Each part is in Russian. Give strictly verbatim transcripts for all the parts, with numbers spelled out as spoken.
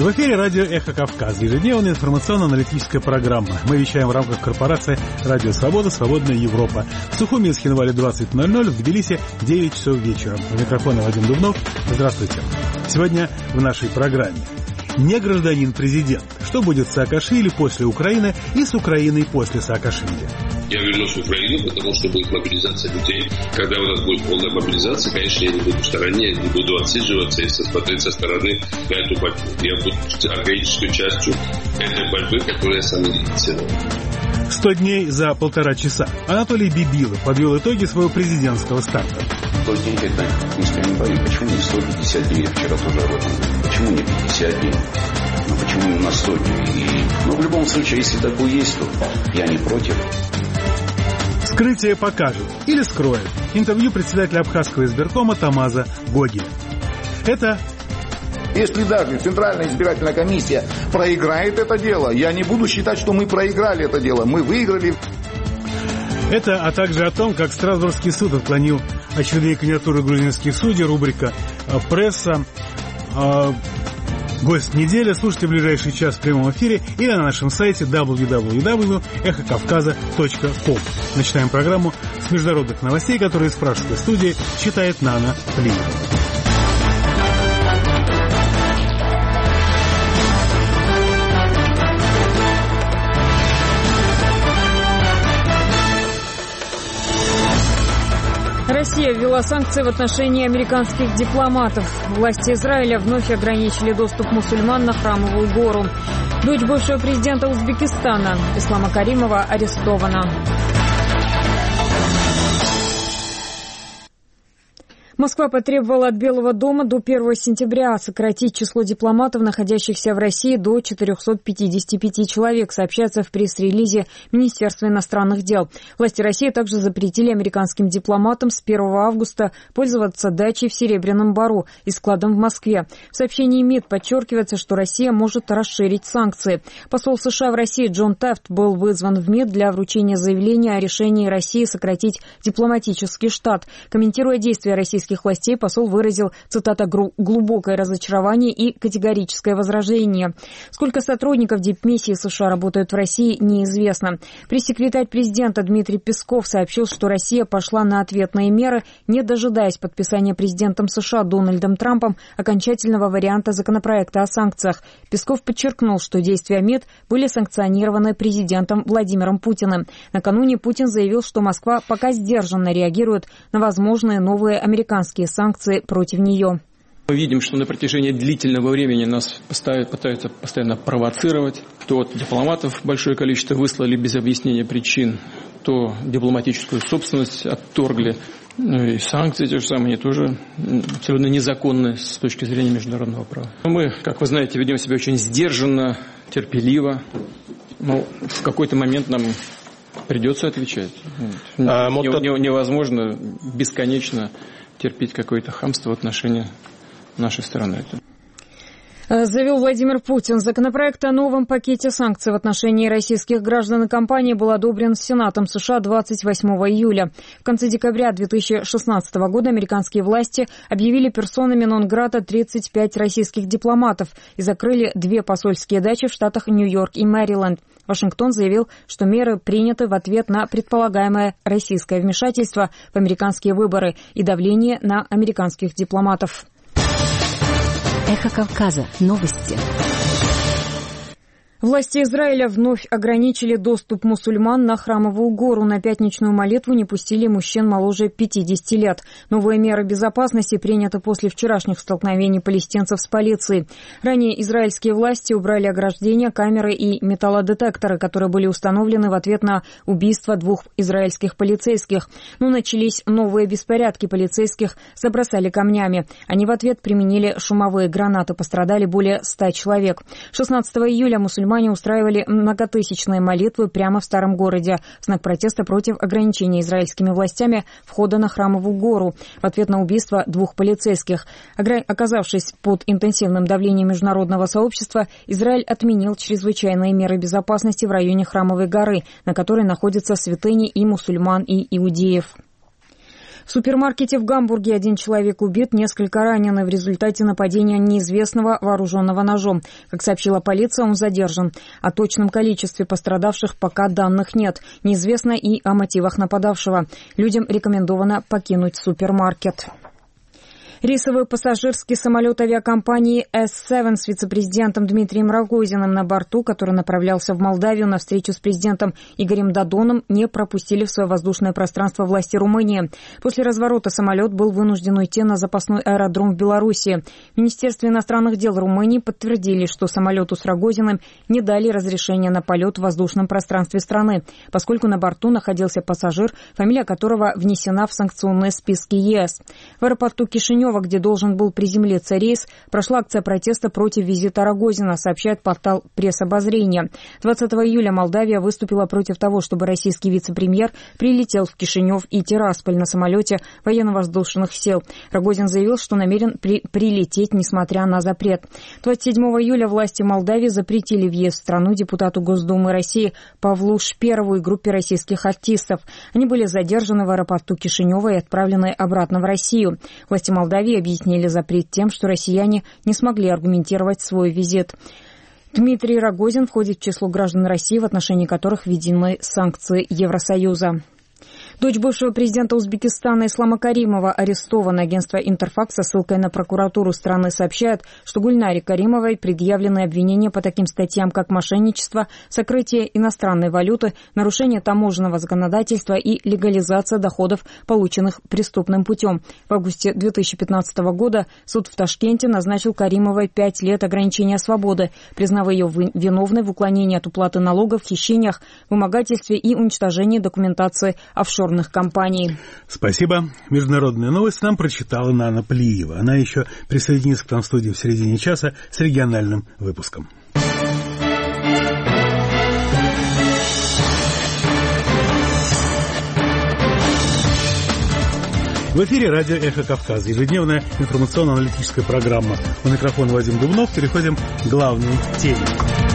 В эфире радио «Эхо Кавказа», ежедневная информационно-аналитическая программа. Мы вещаем в рамках корпорации «Радио Свобода. Свободная Европа». В Сухуми и Схинвале двадцать ноль ноль, в Тбилиси девять часов вечера. У микрофона Вадим Дубнов. Здравствуйте. Сегодня в нашей программе. Не гражданин-президент. Что будет с Саакашвили после Украины и с Украиной после Саакашвили? Я вернусь в Украину, потому что будет мобилизация людей. Когда у нас будет полная мобилизация, конечно, я не буду в стороне, я не буду отсиживаться и смотреть со стороны на эту борьбу. Я буду органической частью этой борьбы, которую я сам инициировал. Сто дней за полтора часа. Анатолий Бибилов подвел итоги своего президентского старта. сто дней это ни с кем не боюсь. Почему не сто пятьдесят дней? Я вчера тоже об этом говорил. Почему не пятьдесят дней? Ну почему именно сто дней? И, ну в любом случае, если такое есть, то я не против. Скрытие покажет или скроет. Интервью председателя Абхазского избиркома Тамаза Гогеля. Это... Если даже Центральная избирательная комиссия проиграет это дело, я не буду считать, что мы проиграли это дело. Мы выиграли. Это, а также о том, как Страсбургский суд отклонил очередные кандидатуры грузинских судей, рубрика «Пресса». Гость недели. Слушайте в ближайший час в прямом эфире или на нашем сайте дабл ю дабл ю дабл ю точка эхо кавказа точка ком. Начинаем программу с международных новостей, которые из пражской студии читает Нана Плиева. Россия ввела санкции в отношении американских дипломатов. Власти Израиля вновь ограничили доступ мусульман на Храмовую гору. Дочь бывшего президента Узбекистана Ислама Каримова арестована. Москва потребовала от Белого дома до первого сентября сократить число дипломатов, находящихся в России, до четырехсот пятидесяти пяти человек, сообщается в пресс-релизе Министерства иностранных дел. Власти России также запретили американским дипломатам с первого августа пользоваться дачей в Серебряном Бару и складом в Москве. В сообщении МИД подчеркивается, что Россия может расширить санкции. Посол США в России Джон Тафт был вызван в МИД для вручения заявления о решении России сократить дипломатический штат. Комментируя действия российских властей, посол выразил, цитата, «глубокое разочарование и категорическое возражение». Сколько сотрудников дипмиссии США работают в России, неизвестно. Пресс-секретарь президента Дмитрий Песков сообщил, что Россия пошла на ответные меры, не дожидаясь подписания президентом США Дональдом Трампом окончательного варианта законопроекта о санкциях. Песков подчеркнул, что действия МИД были санкционированы президентом Владимиром Путиным. Накануне Путин заявил, что Москва пока сдержанно реагирует на возможные новые американские санкции против нее. Мы видим, что на протяжении длительного времени нас пытаются постоянно провоцировать. То от дипломатов большое количество выслали без объяснения причин, то дипломатическую собственность отторгли. Ну и санкции те же самые, они тоже абсолютно незаконны с точки зрения международного права. Мы, как вы знаете, ведем себя очень сдержанно, терпеливо. Но в какой-то момент нам придется отвечать. А, Невозможно бесконечно терпеть какое-то хамство в отношении нашей стороны. Заявил Владимир Путин. Законопроект о новом пакете санкций в отношении российских граждан и компаний был одобрен Сенатом США двадцать восьмого июля. В конце декабря две тысячи шестнадцатого года американские власти объявили персонами нон-грата тридцать пять российских дипломатов и закрыли две посольские дачи в штатах Нью-Йорк и Мэриленд. Вашингтон заявил, что меры приняты в ответ на предполагаемое российское вмешательство в американские выборы и давление на американских дипломатов. Эхо Кавказа. Новости. Власти Израиля вновь ограничили доступ мусульман на Храмовую гору. На пятничную молитву не пустили мужчин моложе пятидесяти лет. Новые меры безопасности приняты после вчерашних столкновений палестинцев с полицией. Ранее израильские власти убрали ограждения, камеры и металлодетекторы, которые были установлены в ответ на убийство двух израильских полицейских. Но начались новые беспорядки. Полицейских забросали камнями. Они в ответ применили шумовые гранаты. Пострадали более ста человек. шестнадцатого июля мусульмане устраивали многотысячные молитвы прямо в Старом городе в знак протеста против ограничения израильскими властями входа на Храмовую гору в ответ на убийство двух полицейских. Оказавшись под интенсивным давлением международного сообщества, Израиль отменил чрезвычайные меры безопасности в районе Храмовой горы, на которой находятся святыни и мусульман, и иудеев. В супермаркете в Гамбурге один человек убит, несколько ранены в результате нападения неизвестного вооруженного ножом. Как сообщила полиция, он задержан. О точном количестве пострадавших пока данных нет. Неизвестно и о мотивах нападавшего. Людям рекомендовано покинуть супермаркет. Рейсовый пассажирский самолет авиакомпании эс семь с вице-президентом Дмитрием Рогозиным на борту, который направлялся в Молдавию на встречу с президентом Игорем Додоном, не пропустили в свое воздушное пространство власти Румынии. После разворота самолет был вынужден уйти на запасной аэродром в Беларуси. В Министерстве иностранных дел Румынии подтвердили, что самолету с Рогозиным не дали разрешения на полет в воздушном пространстве страны, поскольку на борту находился пассажир, фамилия которого внесена в санкционные списки ЕС. В аэропорту Кишинева, где должен был приземлиться рейс, прошла акция протеста против визита Рогозина, сообщает портал «Пресс-обозрение». двадцатого июля Молдавия выступила против того, чтобы российский вице-премьер прилетел в Кишинев и Тирасполь на самолете военно-воздушных сил. Рогозин заявил, что намерен при- прилететь, несмотря на запрет. двадцать седьмого июля власти Молдавии запретили въезд в страну депутату Госдумы России Павлу Шперову и группе российских артистов. Они были задержаны в аэропорту Кишинева и отправлены обратно в Россию. Власти Молдавии объяснили запрет тем, что россияне не смогли аргументировать свой визит. Дмитрий Рогозин входит в число граждан России, в отношении которых введены санкции Евросоюза. Дочь бывшего президента Узбекистана Ислама Каримова арестована. Агентство «Интерфакс» со ссылкой на прокуратуру страны сообщает, что Гульнаре Каримовой предъявлены обвинения по таким статьям, как мошенничество, сокрытие иностранной валюты, нарушение таможенного законодательства и легализация доходов, полученных преступным путем. В августе две тысячи пятнадцатого года суд в Ташкенте назначил Каримовой пять лет ограничения свободы, признав ее виновной в уклонении от уплаты налогов, хищениях, вымогательстве и уничтожении документации офшорных компаний. Спасибо. Международные новости нам прочитала Нана Плиева. Она еще присоединится к нам в студии в середине часа с региональным выпуском. В эфире радио «Эхо Кавказа». Ежедневная информационно-аналитическая программа. У микрофона Вадим Дубнов. Переходим к главной теме.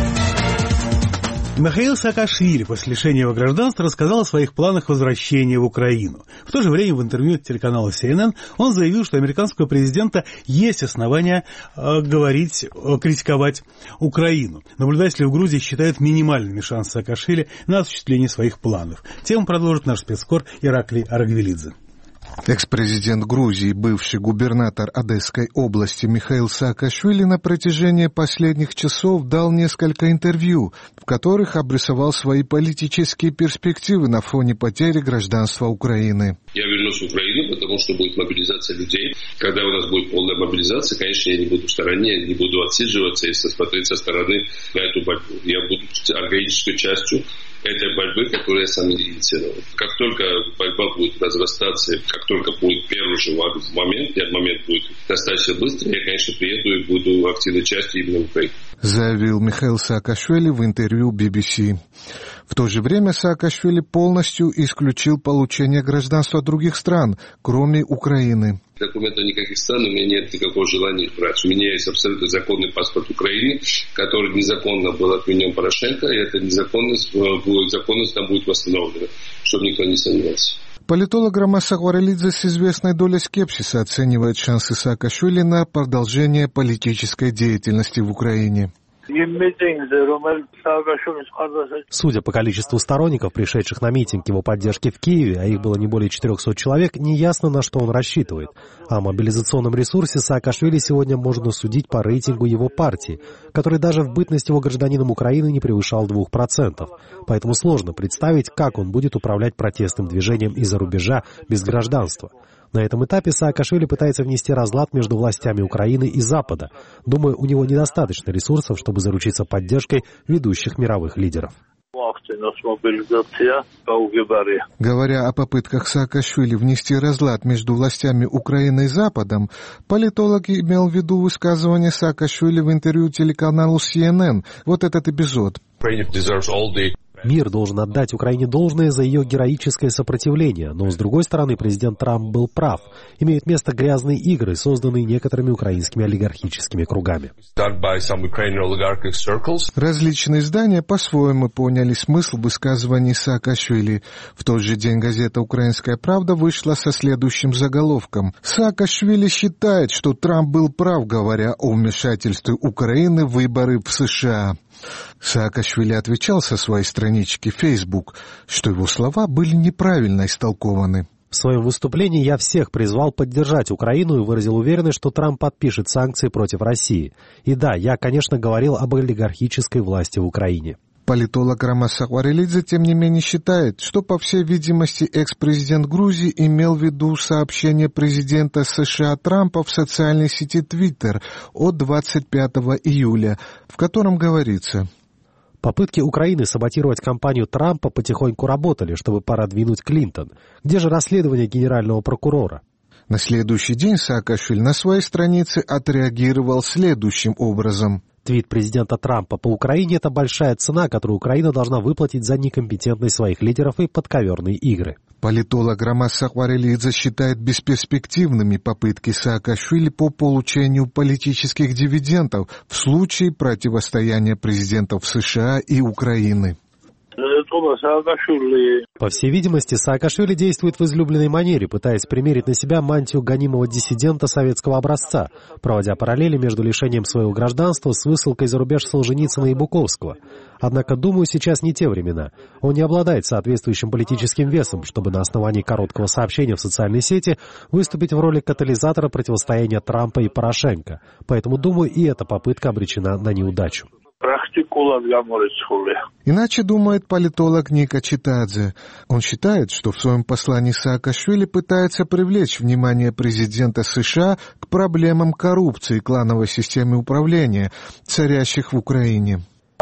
Михаил Саакашвили после лишения его гражданства рассказал о своих планах возвращения в Украину. В то же время в интервью телеканалу си эн эн он заявил, что у американского президента есть основания э, говорить, э, критиковать Украину. Наблюдатели в Грузии считают минимальными шансы Саакашвили на осуществление своих планов. Тему продолжит наш спецкор Ираклий Аргвелидзе. Экс-президент Грузии, бывший губернатор Одесской области Михаил Саакашвили на протяжении последних часов дал несколько интервью, в которых обрисовал свои политические перспективы на фоне потери гражданства Украины. Я вернусь в Украину, потому что будет мобилизация людей. Когда у нас будет полная мобилизация, конечно, я не буду в стороне, не буду отсиживаться и смотреть со стороны на эту борьбу. Я буду органической частью этой борьбы, которую я сам инициировал. Как только борьба будет разрастаться, как только будет первый же момент, этот момент будет достаточно быстро, я, конечно, приеду и буду активной частью именно в Украине. Заявил Михаил Саакашвили в интервью би би си. В то же время Саакашвили полностью исключил получение гражданства других стран, кроме Украины. Документов никаких стран, у меня нет никакого желания их брать. У меня есть абсолютно законный паспорт Украины, который незаконно был отменен Порошенко, и эта незаконность, законность там будет восстановлена, чтобы никто не сомневался. Политолог Ромас Сахварелидзе с известной долей скепсиса оценивает шансы Саакашвили на продолжение политической деятельности в Украине. Судя по количеству сторонников, пришедших на митинг его поддержки в Киеве, а их было не более четырехсот человек, неясно, на что он рассчитывает. О мобилизационном ресурсе Саакашвили сегодня можно судить по рейтингу его партии, который даже в бытность его гражданином Украины не превышал двух процентов. Поэтому сложно представить, как он будет управлять протестным движением из-за рубежа без гражданства. На этом этапе Саакашвили пытается внести разлад между властями Украины и Запада. Думаю, у него недостаточно ресурсов, чтобы заручиться поддержкой ведущих мировых лидеров. Говоря о попытках Саакашвили внести разлад между властями Украины и Западом, политолог имел в виду высказывание Саакашвили в интервью телеканалу си эн эн. Вот этот эпизод. Мир должен отдать Украине должное за ее героическое сопротивление, но, с другой стороны, президент Трамп был прав. Имеют место грязные игры, созданные некоторыми украинскими олигархическими кругами. Различные издания по-своему поняли смысл высказываний Саакашвили. В тот же день газета «Украинская правда» вышла со следующим заголовком. Саакашвили считает, что Трамп был прав, говоря о вмешательстве Украины в выборы в США. Саакашвили отвечал со своей странички Facebook, что его слова были неправильно истолкованы. В своем выступлении я всех призвал поддержать Украину и выразил уверенность, что Трамп подпишет санкции против России. И да, я, конечно, говорил об олигархической власти в Украине. Политолог Рамаз Сахварелидзе, тем не менее, считает, что, по всей видимости, экс-президент Грузии имел в виду сообщение президента США Трампа в социальной сети Twitter от двадцать пятого июля, в котором говорится: попытки Украины саботировать кампанию Трампа потихоньку работали, чтобы продвинуть Клинтон. Где же расследование генерального прокурора? На следующий день Саакашвили на своей странице отреагировал следующим образом. Твит президента Трампа по Украине – это большая цена, которую Украина должна выплатить за некомпетентность своих лидеров и подковерные игры. Политолог Рамаз Сахварелидзе считает бесперспективными попытки Саакашвили по получению политических дивидендов в случае противостояния президентов США и Украины. По всей видимости, Саакашвили действует в излюбленной манере, пытаясь примерить на себя мантию гонимого диссидента советского образца, проводя параллели между лишением своего гражданства с высылкой за рубеж Солженицына и Буковского. Однако, думаю, сейчас не те времена. Он не обладает соответствующим политическим весом, чтобы на основании короткого сообщения в социальной сети выступить в роли катализатора противостояния Трампа и Порошенко. Поэтому, думаю, и эта попытка обречена на неудачу. Иначе думает политолог Ника Читадзе. Он считает, что в своем послании Саакашвили пытается привлечь внимание президента США к проблемам коррупции и клановой системы управления, царящих в Украине.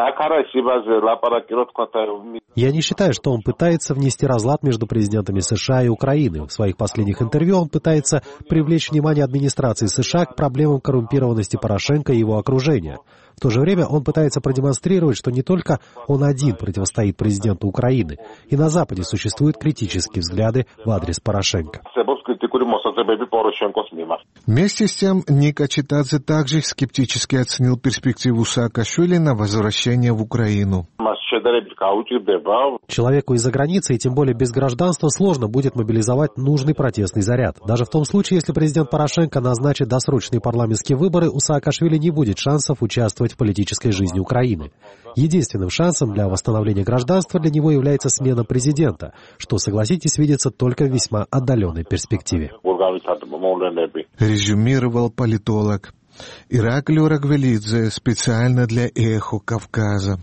Я не считаю, что он пытается внести разлад между президентами США и Украины. В своих последних интервью он пытается привлечь внимание администрации США к проблемам коррумпированности Порошенко и его окружения. В то же время он пытается продемонстрировать, что не только он один противостоит президенту Украины, и на Западе существуют критические взгляды в адрес Порошенко. Вместе с тем, Ника Читадзе также скептически оценил перспективу Саакашвили на возвращение в Украину. Человеку из-за границы, и тем более без гражданства, сложно будет мобилизовать нужный протестный заряд. Даже в том случае, если президент Порошенко назначит досрочные парламентские выборы, у Саакашвили не будет шансов участвовать в политической жизни Украины. Единственным шансом для восстановления гражданства для него является смена президента, что, согласитесь, видится только в весьма отдаленной перспективе. Резюмировал политолог Ираклио Рагвелидзе специально для «Эхо Кавказа».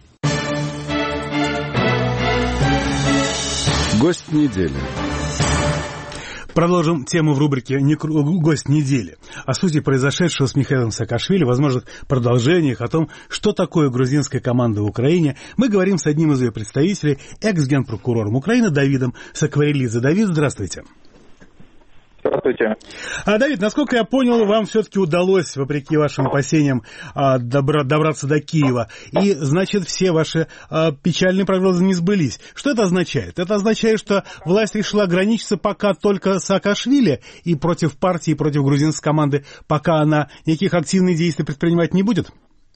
Гость недели. Продолжим тему в рубрике «Гость недели». О сути произошедшего с Михаилом Саакашвили, возможно, продолжениях, о том, что такое грузинская команда в Украине, мы говорим с одним из ее представителей, экс-генпрокурором Украины Давидом Сакварелидзе. Давид, здравствуйте. Здравствуйте. А, Давид, насколько я понял, вам все-таки удалось, вопреки вашим опасениям, добра- добраться до Киева. И, значит, все ваши а, печальные прогнозы не сбылись. Что это означает? Это означает, что власть решила ограничиться пока только Саакашвили и против партии, и против грузинской команды, пока она никаких активных действий предпринимать не будет?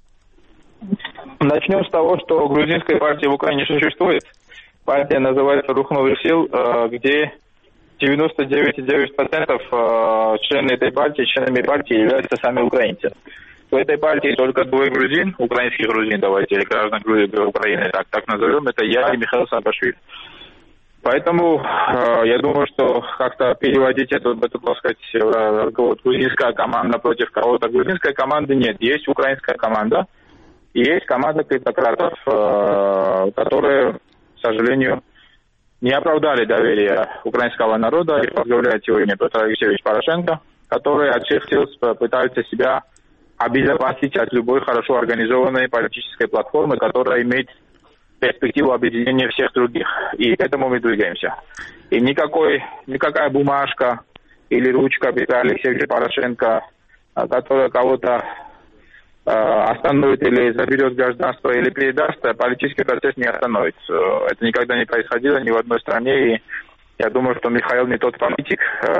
Начнем с того, что грузинской партии в Украине существует. Партия называется «Рух новых сил», где девяносто девять целых девять десятых процента члены этой партии, членами партии являются сами украинцы. В этой партии только двое грузин, украинских грузин, давайте, или граждан Украины, так, так назовем, это я и Михаил Саакашвили. Поэтому э, я думаю, что как-то переводить это, это, так сказать, вот, грузинская команда против кого-то. Грузинской команды нет, есть украинская команда, и есть команда клептократов, э, которые, к сожалению, не оправдали доверие украинского народа и возглавляет сегодня Петр Алексеевич Порошенко, который от всех сил пытается себя обезопасить от любой хорошо организованной политической платформы, которая имеет перспективу объединения всех других. И к этому мы двигаемся. И никакой, никакая бумажка или ручка Петра Алексеевича Порошенко, которая кого-то остановит или заберет гражданство, или передаст, политический процесс не остановится. Это никогда не происходило ни в одной стране, и я думаю, что Михаил не тот политик,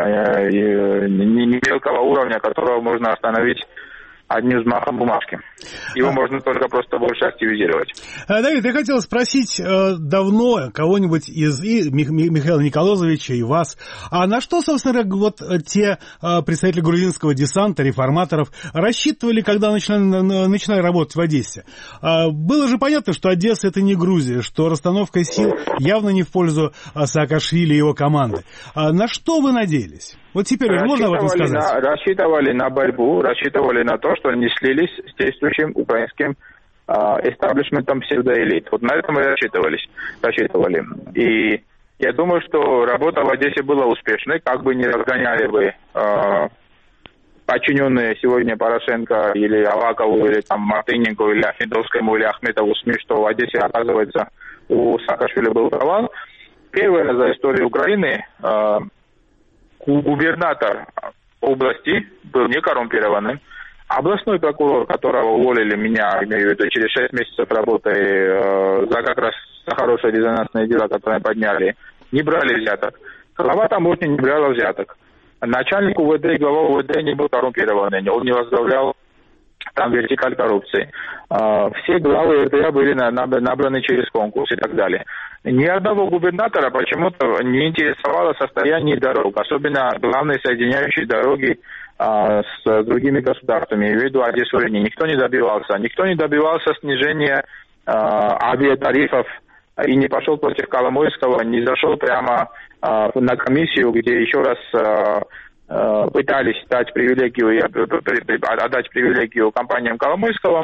не мелкого уровня, которого можно остановить одним взмахом бумажки. Его а... можно только просто больше активизировать. Давид, я хотел спросить давно кого-нибудь из и Михаила Николозовича, и вас, а на что, собственно, вот те представители грузинского десанта, реформаторов, рассчитывали, когда начинали, начинали работать в Одессе? Было же понятно, что Одесса — это не Грузия, что расстановка сил явно не в пользу Саакашвили и его команды. На что вы надеялись? Вот теперь можно об этом сказать? На, рассчитывали на борьбу, рассчитывали на то, что не слились с действующим украинским эстаблишментом э, псевдоэлит. Вот на этом мы рассчитывались, рассчитывали. И я думаю, что работа в Одессе была успешной, как бы не разгоняли бы э, подчиненные сегодня Порошенко или Авакову, или там Мартыненко, или Ахмедовскому, или Ахметову СМИ, что в Одессе, оказывается, у Саакашвили был провал. Первый раз за историю Украины э, губернатор области был не коррумпированным. Областной прокурор, которого уволили меня, имею в виду, через шесть месяцев работы э, за как раз за хорошее резонансное дело, которое подняли, не брали взяток. Глава таможни не брала взяток. Начальник УВД и глава УВД не был коррумпированный, он не возглавлял там вертикаль коррупции. Э, все главы РТА были набраны через конкурс и так далее. Ни одного губернатора почему-то не интересовало состояние дорог, особенно главные соединяющие дороги а, с другими государствами, в виду Одессу и Рени. Никто не добивался. Никто не добивался снижения а, авиатарифов и не пошел против Коломойского, не зашел прямо а, на комиссию, где еще раз а, а, пытались дать привилегию, отдать привилегию компаниям Коломойского.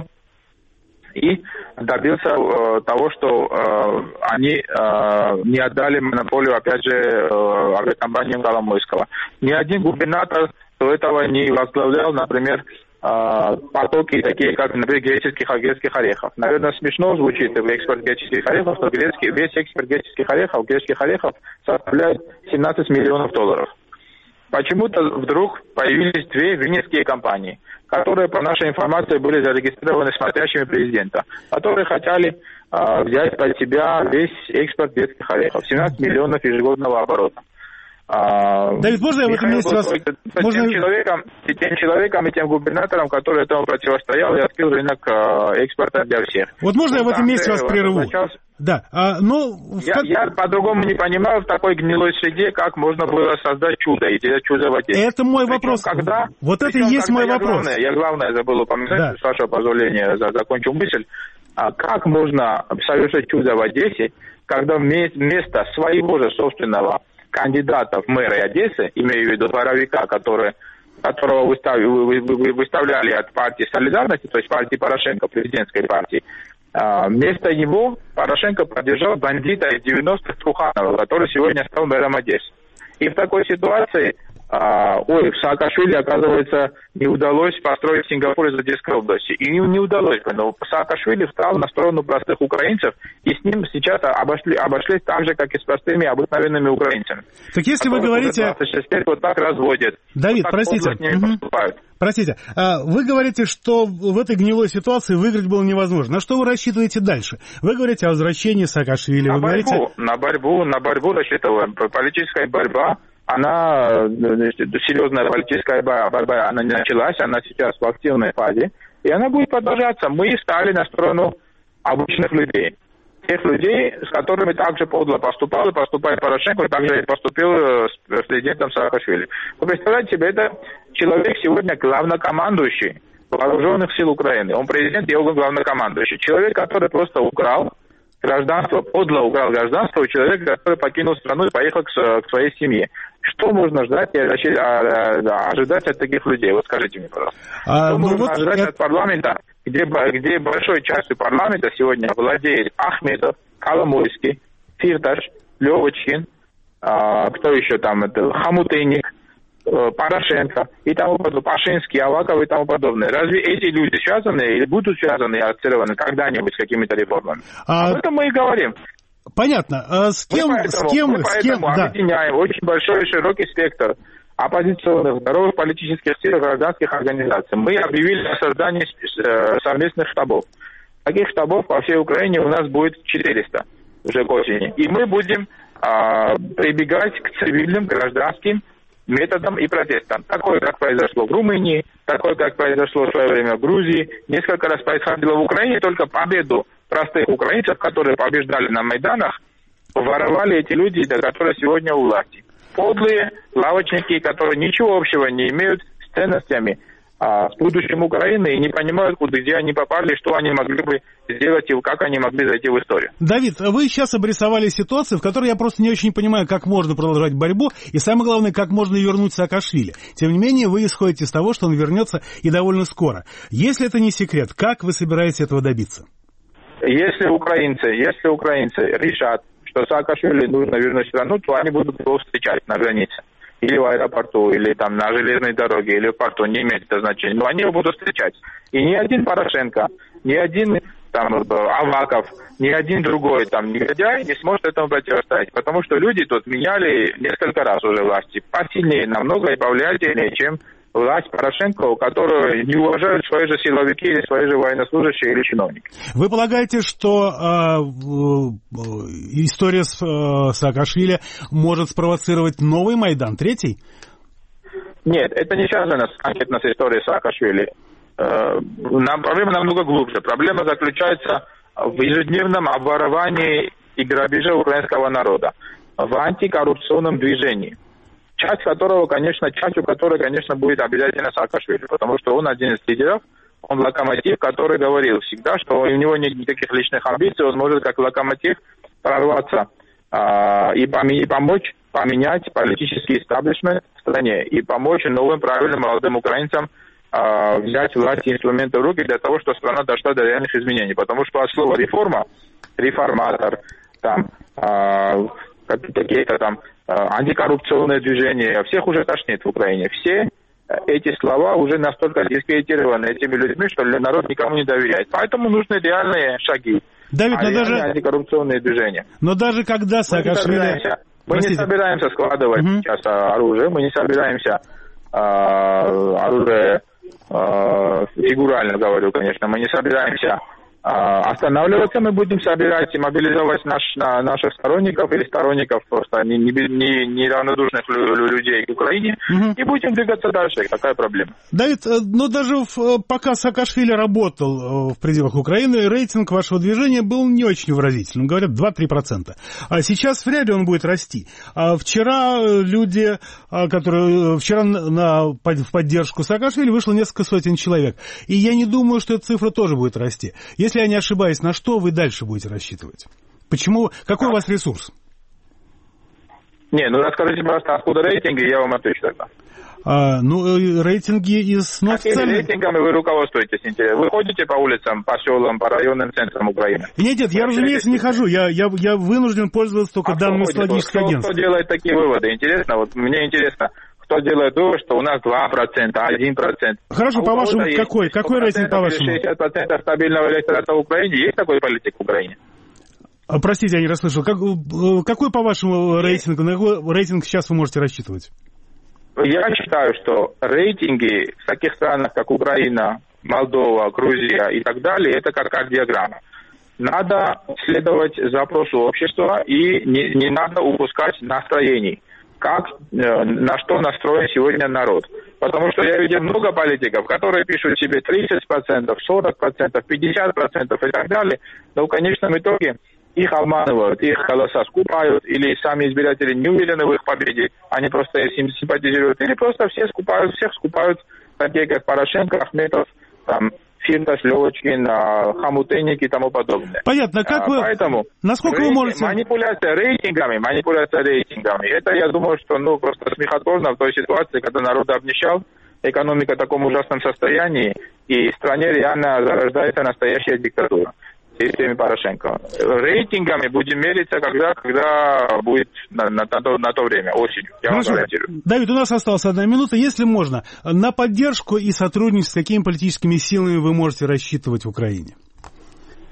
И добился э, того, что э, они э, не отдали монополию, опять же, э, авиакомпаниям Коломойского. Ни один губернатор до этого не возглавлял, например, э, потоки такие, как, например, греческих, грецких орехов. Наверное, смешно звучит в экспорт греческих орехов, но грецкий, весь экспорт греческих орехов, греческих орехов составляет семнадцать миллионов долларов. Почему-то вдруг появились две венецкие компании, которые, по нашей информации, были зарегистрированы смотрящими президента, которые хотели э, взять под себя весь экспорт грецких орехов, семнадцать миллионов ежегодного оборота. А, Давид, можно я в этом месте вас... Можно... Тем, человеком, тем человеком и тем губернатором, который этому противостоял и открыл рынок э, экспорта для всех. Вот можно я в этом месте вас прерву? Начался... Да, а, но... Я, я по-другому не понимаю в такой гнилой среде, как можно было создать чудо и делать чудо в Одессе. Это мой причем, вопрос. Когда... Вот это причем, и есть мой я вопрос. Главное, я главное забыл упомянуть, да. С вашего позволения закончу мысль. А как можно совершить чудо в Одессе, когда вместо своего же собственного кандидата в мэры Одессы, имею в виду дворовика, который, которого выставили, выставляли от партии «Солидарности», то есть партии Порошенко, президентской партии, вместо него Порошенко поддержал бандита из девяностых Труханова, который сегодня стал мэром Одессы. И в такой ситуации, а, ой, Саакашвили, оказывается, не удалось построить Сингапур из Одесской области. И не, не удалось, но Саакашвили встал на сторону простых украинцев, и с ним сейчас обошли, обошлись так же, как и с простыми обыкновенными украинцами. Так если вы говорите... двадцать шесть лет вот так разводят. Давид, вот простите. Угу. Простите, вы говорите, что в этой гнилой ситуации выиграть было невозможно. На что вы рассчитываете дальше? Вы говорите о возвращении Саакашвили. На вы борьбу, говорите... на борьбу, на борьбу рассчитываем. Политическая борьба, она, серьезная политическая борьба, она началась, она сейчас в активной фазе, и она будет продолжаться. Мы стали на сторону обычных людей. Тех людей, с которыми также подло поступал и поступает Порошенко, также и поступил с президентом Саакашвили. Вы представляете себе, это человек сегодня главнокомандующий вооруженных сил Украины. Он президент и он главнокомандующий. Человек, который просто украл гражданство, подло украл гражданство у человека, который покинул страну и поехал к, к своей семье. Что можно ждать и ожидать от таких людей? Вот скажите мне, пожалуйста. А, что ну можно вот ожидать я... от парламента, где, где большой частью парламента сегодня владеет Ахметов, Коломойский, Фирташ, Левочкин, а, кто еще там, это, Хомутынник, Порошенко и тому подобное, Пашинский, Аваков и тому подобное. Разве эти люди связаны или будут связаны и ассоциированы когда-нибудь с какими-то реформами? А... Об этом мы и говорим. Понятно. А с кем, мы поэтому, с кем, мы с кем, да. объединяем очень большой и широкий спектр оппозиционных, здоровых политических сил, гражданских организаций. Мы объявили о создании совместных штабов. Таких штабов по всей Украине у нас будет четыреста уже к осени. И мы будем а, прибегать к цивильным, гражданским методам и протестам. Такое, как произошло в Румынии, такое, как произошло в свое время в Грузии. Несколько раз происходило в Украине, только победу простых украинцев, которые побеждали на Майданах, воровали эти люди, которые сегодня у власти. Подлые лавочники, которые ничего общего не имеют с ценностями, а, с будущим Украины и не понимают, куда, где они попали, что они могли бы сделать и как они могли зайти в историю. Давид, вы сейчас обрисовали ситуацию, в которой я просто не очень понимаю, как можно продолжать борьбу, и самое главное, как можно вернуть Саакашвили. Тем не менее, вы исходите из того, что он вернется и довольно скоро. Если это не секрет, как вы собираетесь этого добиться? Если украинцы, если украинцы решат, что Саакашвили нужно вернуть в страну, то они будут его встречать на границе. Или в аэропорту, или там на железной дороге, или в порту, не имеет это значения. Но они его будут встречать. И ни один Порошенко, ни один там Аваков, ни один другой там негодяй не сможет этому противостоять. Потому что люди тут меняли несколько раз уже власти. Посильнее намного и повлиятельнее, чем власть Порошенко, которую не уважают свои же силовики или свои же военнослужащие или чиновники. Вы полагаете, что э, э, история с э, Саакашвили может спровоцировать новый Майдан, третий? Нет, это не связано конкретно с историей Саакашвили. Э, нам, проблема намного глубже. Проблема заключается в ежедневном обворовании и грабеже украинского народа, в антикоррупционном движении. Часть которого, конечно, частью которой, конечно, будет обязательно Саакашвили, потому что он один из лидеров, он локомотив, который говорил всегда, что у него нет никаких личных амбиций, он может как локомотив прорваться а, и, поми- и помочь поменять политический истеблишмент в стране, и помочь новым правильным молодым украинцам а, взять власть и инструменты в руки для того, чтобы страна дошла до реальных изменений. Потому что от слова реформа, реформатор, там, а, какие-то там антикоррупционные движения, всех уже тошнит в Украине. Все эти слова уже настолько дискредитированы этими людьми, что народ никому не доверяет. Поэтому нужны реальные шаги, Давид, а но реальные даже... антикоррупционные движения. Но даже когда Саакашвили... Мы не собираемся складывать угу. сейчас оружие, мы не собираемся а, оружие, а, фигурально говорю, конечно, мы не собираемся останавливаться, мы будем собирать и мобилизовать наш, на, наших сторонников или сторонников просто не, не, не, неравнодушных людей к Украине, угу. и будем двигаться дальше. Какая проблема? Давид, но даже в, пока Саакашвили работал в пределах Украины, рейтинг вашего движения был не очень выразительным, говорят, два-три процента. А сейчас вряд ли он будет расти. А вчера люди, которые... Вчера на, в поддержку Саакашвили вышло несколько сотен человек. И я не думаю, что эта цифра тоже будет расти. Если я не ошибаюсь, на что вы дальше будете рассчитывать? Почему? Какой а? у вас ресурс? Не, ну расскажите, пожалуйста, откуда рейтинги, я вам отвечу тогда. А, ну, рейтинги из... Ну, какими официальных... рейтингами вы руководствуетесь? Вы ходите по улицам, по селам, по районным центрам Украины? Нет, нет, я, разумеется, не хожу. Я, я, я вынужден пользоваться только а данными стратегического агентства. Кто делает такие выводы? Интересно, вот мне интересно, кто делает вывод, что у нас два процента, один процент. Хорошо, а по-вашему, какой? Какой рейтинг, по-вашему? шестьдесят процентов стабильного электората в Украине. Есть такой политик в Украине? А, простите, я не расслышал. Как, какой, по-вашему, рейтинг, на какой рейтинг сейчас вы можете рассчитывать? Я считаю, что рейтинги в таких странах, как Украина, Молдова, Грузия и так далее, это как кардиограмма. Надо следовать запросу общества и не, не надо упускать настроений. Как, на что настроен сегодня народ. Потому что я видел много политиков, которые пишут себе тридцать процентов, сорок процентов, пятьдесят процентов и так далее, но в конечном итоге их обманывают, их голоса скупают, или сами избиратели не уверены в их победе, они просто им симпатизируют, или просто все скупают, всех скупают, такие как Порошенко, Ахметов, там, Фирташ, Левочкин, Хомутенник и тому подобное. Понятно. Как а, вы... Поэтому насколько рейтинг, вы можете... манипуляция рейтингами, манипуляция рейтингами, это, я думаю, что ну, просто смехотворно в той ситуации, когда народ обнищал, экономика в таком ужасном состоянии, и в стране реально зарождается настоящая диктатура. Действиями Порошенко. Рейтингами будем мериться, когда, когда будет на, на, на, то, на то время, осенью. Я Хорошо. вам гарантирую. Давид, у нас осталась одна минута. Если можно, на поддержку и сотрудничество с какими политическими силами вы можете рассчитывать в Украине?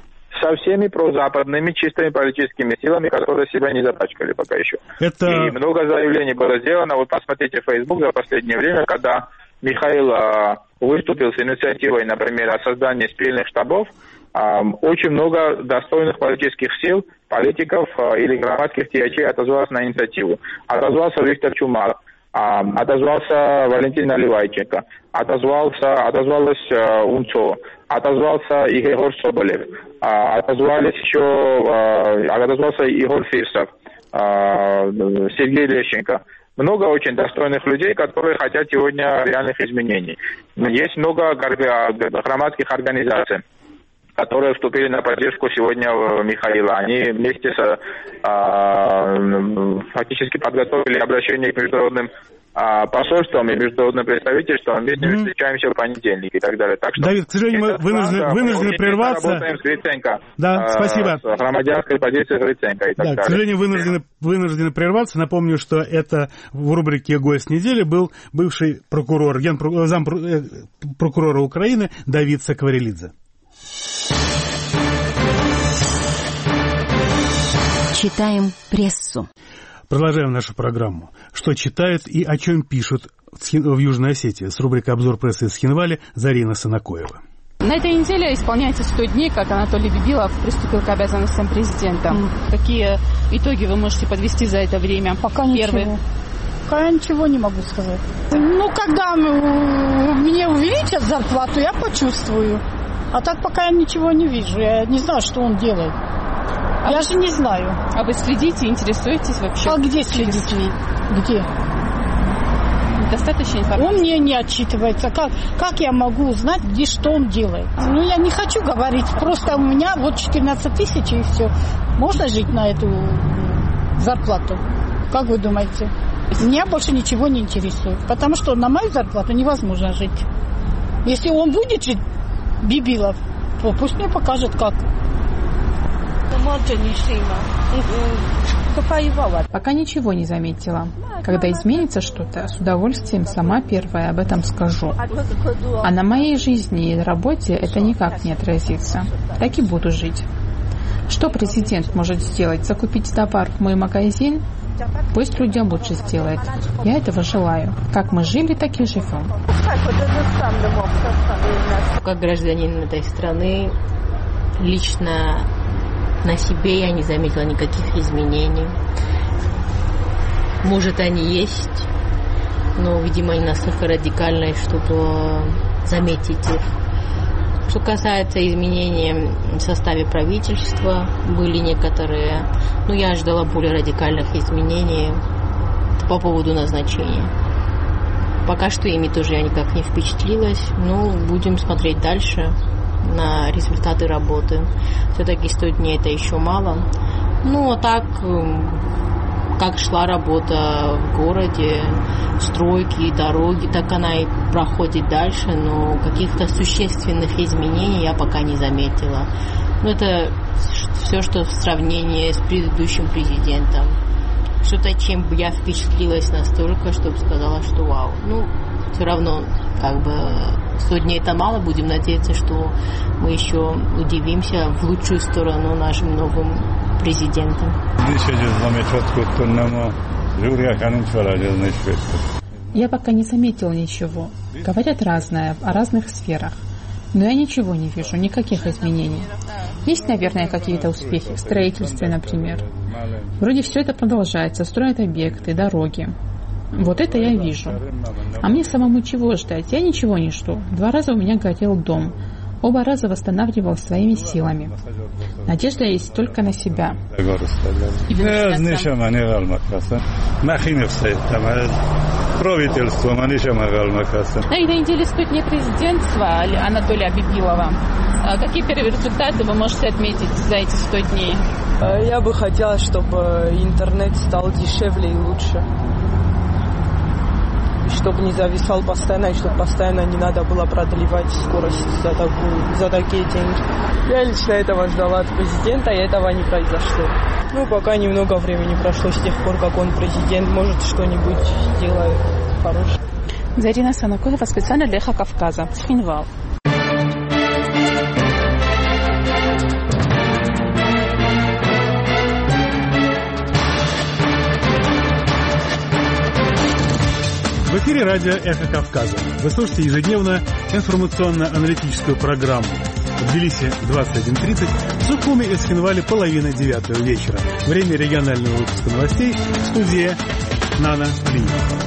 со всеми прозападными чистыми политическими силами, которые себя не запачкали пока еще. Это... И много заявлений было сделано. Вот посмотрите Facebook за последнее время, когда Михаил а, выступил с инициативой, например, о создании спильных штабов, а, очень много достойных политических сил, политиков а, или громадских тягачей отозвалось на инициативу. Отозвался Виктор Чумак, а, отозвался Валентин Наливайченко, отозвался, отозвалась а, УНЦО, отозвался Игорь Соболев, а, отозвались еще, а, отозвался Игорь Фирсов, а, Сергей Лещенко. Много очень достойных людей, которые хотят сегодня реальных изменений. Есть много громадских организаций, которые вступили на поддержку сегодня Михаила. Они вместе с а, фактически подготовили обращение к международным а, посольствам и международным представительствам. Вместе mm-hmm. встречаемся в понедельник и так далее. Так что Давид, к сожалению, мы вынуждены, да, вынуждены прерваться. Работаем с Гриценко. Да, а, спасибо. С громадянской позицией Гриценко и так да, далее. К сожалению, вынуждены, вынуждены прерваться. Напомню, что это в рубрике «Гость недели» был бывший прокурор, зампрокурора Украины Давид Сакварелидзе. Читаем прессу. Продолжаем нашу программу. Что читают и о чем пишут в Южной Осетии. С рубрикой «Обзор прессы» из Хинвали Зарина Санакоева. На этой неделе исполняется сто дней, как Анатолий Бибилов приступил к обязанностям президента. Mm. Какие итоги вы можете подвести за это время? Пока Первый. ничего. Пока я ничего не могу сказать. Ну, когда мне увеличат зарплату, я почувствую. А так пока я ничего не вижу. Я не знаю, что он делает. А я же не знаю. А вы следите, интересуетесь вообще? А где следить? Где? Достаточно информации? Он мне не отчитывается. Как, как я могу узнать, где что он делает? Ну, я не хочу говорить. Просто у меня вот четырнадцать тысяч и все. Можно жить на эту зарплату? Как вы думаете? Меня больше ничего не интересует. Потому что на мою зарплату невозможно жить. Если он будет жить, Бибилов, то пусть мне покажет, как. Пока ничего не заметила. Когда изменится что-то, с удовольствием сама первая об этом скажу. А на моей жизни и работе это никак не отразится. Так и буду жить. Что президент может сделать? Закупить товар в мой магазин? Пусть людям лучше сделает. Я этого желаю. Как мы жили, так и живем. Как гражданин этой страны, лично на себе я не заметила никаких изменений. Может, они есть, но, видимо, не настолько радикальные, чтобы заметить их. Что касается изменений в составе правительства, были некоторые, но я ожидала более радикальных изменений по поводу назначения. Пока что ими тоже я никак не впечатлилась, но будем смотреть дальше на результаты работы. Все-таки сто дней это еще мало. Ну, а так, как шла работа в городе, стройки, дороги, так она и проходит дальше, но каких-то существенных изменений я пока не заметила. Но это все, что в сравнении с предыдущим президентом. Что-то, чем я впечатлилась настолько, чтобы сказала, что вау. Ну, все равно, как бы, сто дней это мало. Будем надеяться, что мы еще удивимся в лучшую сторону нашим новым президентом. Я пока не заметила ничего. Говорят разное о разных сферах. Но я ничего не вижу, никаких изменений. Есть, наверное, какие-то успехи в строительстве, например. Вроде все это продолжается, строят объекты, дороги. Вот это я вижу. А мне самому чего ждать? Я ничего не жду. Два раза у меня горел дом. Оба раза восстанавливал своими силами. Надежда есть только на себя. На этой неделе сто дней президентства Анатолия Бибилова. Какие первые результаты вы можете отметить за эти сто дней? Я бы хотела, чтобы интернет стал дешевле и лучше. Чтобы не зависал постоянно, и чтобы постоянно не надо было продлевать скорость за, такую, за такие деньги. Я лично этого ждала от президента, и этого не произошло. Ну, пока немного времени прошло с тех пор, как он президент, может, что-нибудь сделает хорошее. Зарина Санакоева специально для Эхо Кавказа. Схинвал. В эфире радио «Эхо Кавказа». Вы слушаете ежедневно информационно-аналитическую программу. В Тбилиси двадцать один тридцать, в Сухуми и Схинвале половина девятого вечера. Время регионального выпуска новостей. В студии Нана Плиева.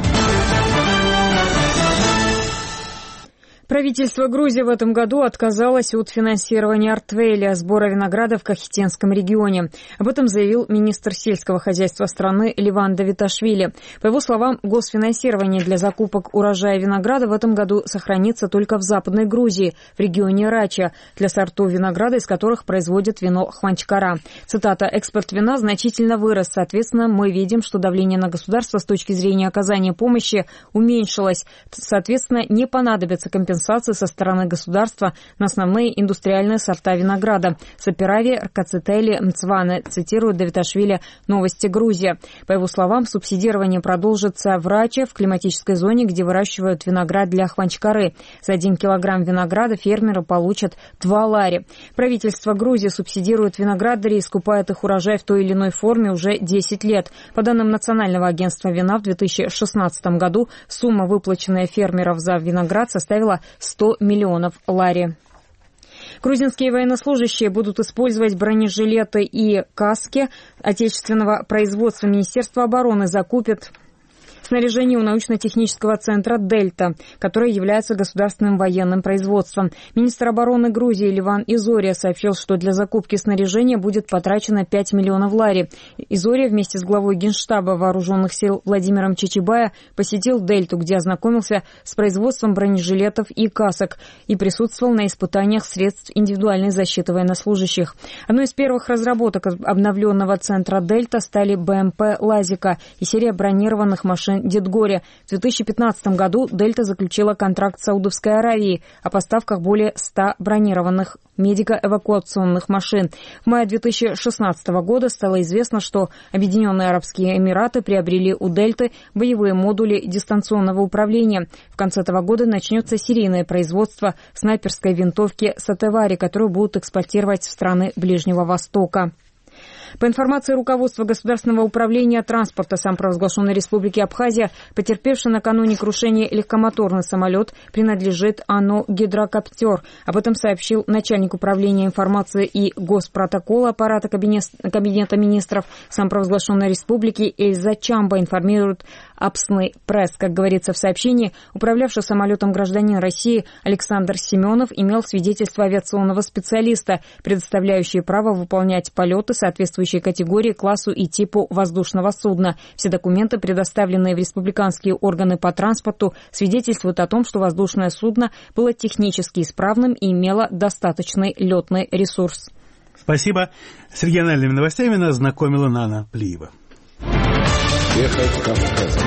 Правительство Грузии в этом году отказалось от финансирования Артвейля, сбора винограда в Кахетинском регионе. Об этом заявил министр сельского хозяйства страны Ливан Давиташвили. По его словам, госфинансирование для закупок урожая винограда в этом году сохранится только в Западной Грузии, в регионе Рача, для сортов винограда, из которых производят вино Хванчкара. Цитата: «Экспорт вина значительно вырос. Соответственно, мы видим, что давление на государство с точки зрения оказания помощи уменьшилось. Соответственно, не понадобится компенсация со стороны государства на основные индустриальные сорта винограда. Саперави, Ркацетели, Мцваны», цитирует Давиташвили «Новости Грузия». По его словам, субсидирование продолжится в Раче, в климатической зоне, где выращивают виноград для Хванчкары. За один килограмм винограда фермеры получат два лари. Правительство Грузии субсидирует виноградарей и скупает их урожай в той или иной форме уже десять лет. По данным Национального агентства вина, в две тысячи шестнадцатом году сумма, выплаченная фермеров за виноград, составила сто миллионов лари. Грузинские военнослужащие будут использовать бронежилеты и каски отечественного производства. Министерство обороны закупит снаряжение у научно-технического центра «Дельта», которое является государственным военным производством. Министр обороны Грузии Ливан Изория сообщил, что для закупки снаряжения будет потрачено пять миллионов лари. Изория вместе с главой Генштаба вооруженных сил Владимиром Чичибая посетил «Дельту», где ознакомился с производством бронежилетов и касок и присутствовал на испытаниях средств индивидуальной защиты военнослужащих. Одной из первых разработок обновленного центра «Дельта» стали БМП «Лазика» и серия бронированных машин Дедгоре. В две тысячи пятнадцатом году «Дельта» заключила контракт с Саудовской Аравией о поставках более ста бронированных медико-эвакуационных машин. В мае две тысячи шестнадцатого года стало известно, что Объединенные Арабские Эмираты приобрели у «Дельты» боевые модули дистанционного управления. В конце этого года начнется серийное производство снайперской винтовки «Сатевари», которую будут экспортировать в страны Ближнего Востока. По информации руководства Государственного управления транспорта самопровозглашенной Республики Абхазия, потерпевший накануне крушение легкомоторный самолет принадлежит АНО «Гидрокоптер». Об этом сообщил начальник управления информации и госпротокола аппарата Кабинета министров самопровозглашенной Республики Эльза Чамба, информирует Апсны пресс. Как говорится в сообщении, управлявший самолетом гражданин России Александр Семенов имел свидетельство авиационного специалиста, предоставляющее право выполнять полеты, соответствующие категории, классу и типу воздушного судна. Все документы, предоставленные в республиканские органы по транспорту, свидетельствуют о том, что воздушное судно было технически исправным и имело достаточный летный ресурс. Спасибо. С региональными новостями нас знакомила Нана Плиева. Эхо Кавказа.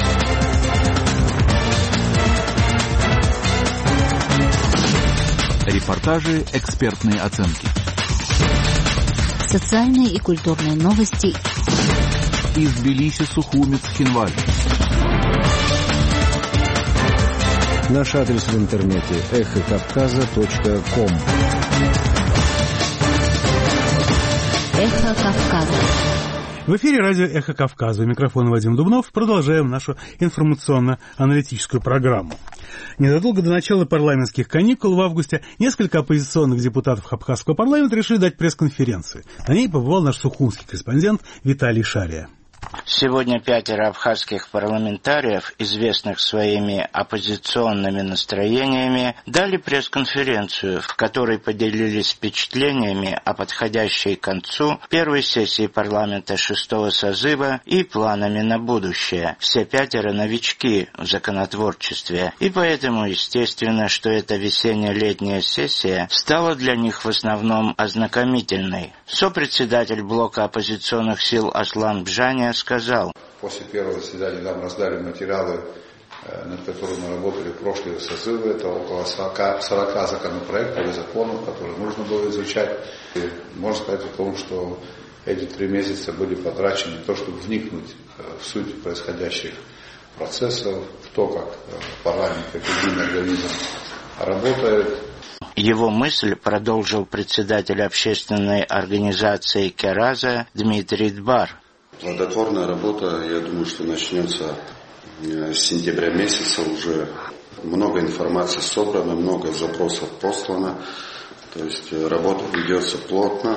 Репортажи, экспертные оценки. Социальные и культурные новости. Из Тбилиси, Сухуми, Схинвали. Наш адрес в интернете эхо кавказа точка ком. Эхо Кавказа. В эфире радио «Эхо Кавказа». У микрофона Вадим Дубнов. Продолжаем нашу информационно-аналитическую программу. Незадолго до начала парламентских каникул в августе несколько оппозиционных депутатов Абхазского парламента решили дать пресс-конференцию. На ней побывал наш сухумский корреспондент Виталий Шария. Сегодня пятеро абхазских парламентариев, известных своими оппозиционными настроениями, дали пресс-конференцию, в которой поделились впечатлениями о подходящей к концу первой сессии парламента шестого созыва и планами на будущее. Все пятеро новички в законотворчестве, и поэтому естественно, что эта весенне-летняя сессия стала для них в основном ознакомительной. Сопредседатель блока оппозиционных сил Аслан Бжаня сказал: после первого заседания нам раздали материалы, над которыми мы работали в прошлые созывы. Это около сорока законопроектов и законов, которые нужно было изучать. И можно сказать о том, что эти три месяца были потрачены на то, чтобы вникнуть в суть происходящих процессов, в то, как парламент, как единый организм работает. Его мысль продолжил председатель общественной организации «Кераза» Дмитрий Дбар. Плодотворная работа, я думаю, что начнется С сентября месяца уже много информации собрано, много запросов послано. То есть работа ведется плотно.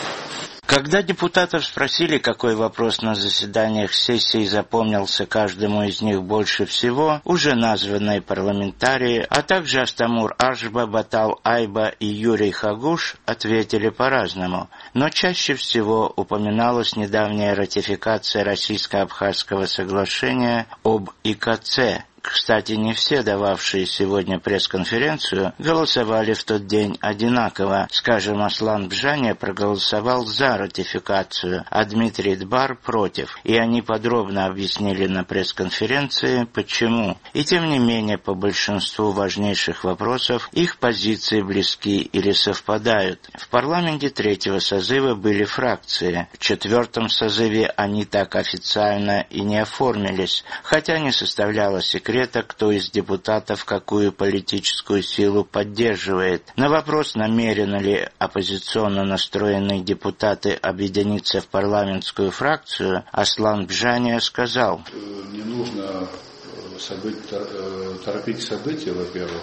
Когда депутатов спросили, какой вопрос на заседаниях сессии запомнился каждому из них больше всего, уже названные парламентарии, а также Астамур Ашба, Батал Айба и Юрий Хагуш ответили по-разному. Но чаще всего упоминалась недавняя ратификация Российско-Абхазского соглашения об И К Ц. Кстати, не все дававшие сегодня пресс-конференцию голосовали в тот день одинаково. Скажем, Аслан Бжаня проголосовал за ратификацию, а Дмитрий Дбар против. И они подробно объяснили на пресс-конференции, почему. И тем не менее, по большинству важнейших вопросов их позиции близки или совпадают. В парламенте третьего созыва были фракции. В четвертом созыве они так официально и не оформились, хотя не составляло секрета, кто из депутатов какую политическую силу поддерживает. На вопрос, намерены ли оппозиционно настроенные депутаты объединиться в парламентскую фракцию, Аслан Бжаня сказал: не нужно события, торопить события, во-первых,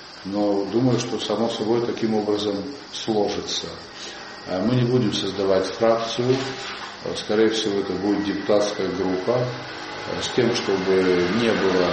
но думаю, что само собой таким образом сложится. Мы не будем создавать фракцию, скорее всего это будет депутатская группа, с тем, чтобы не было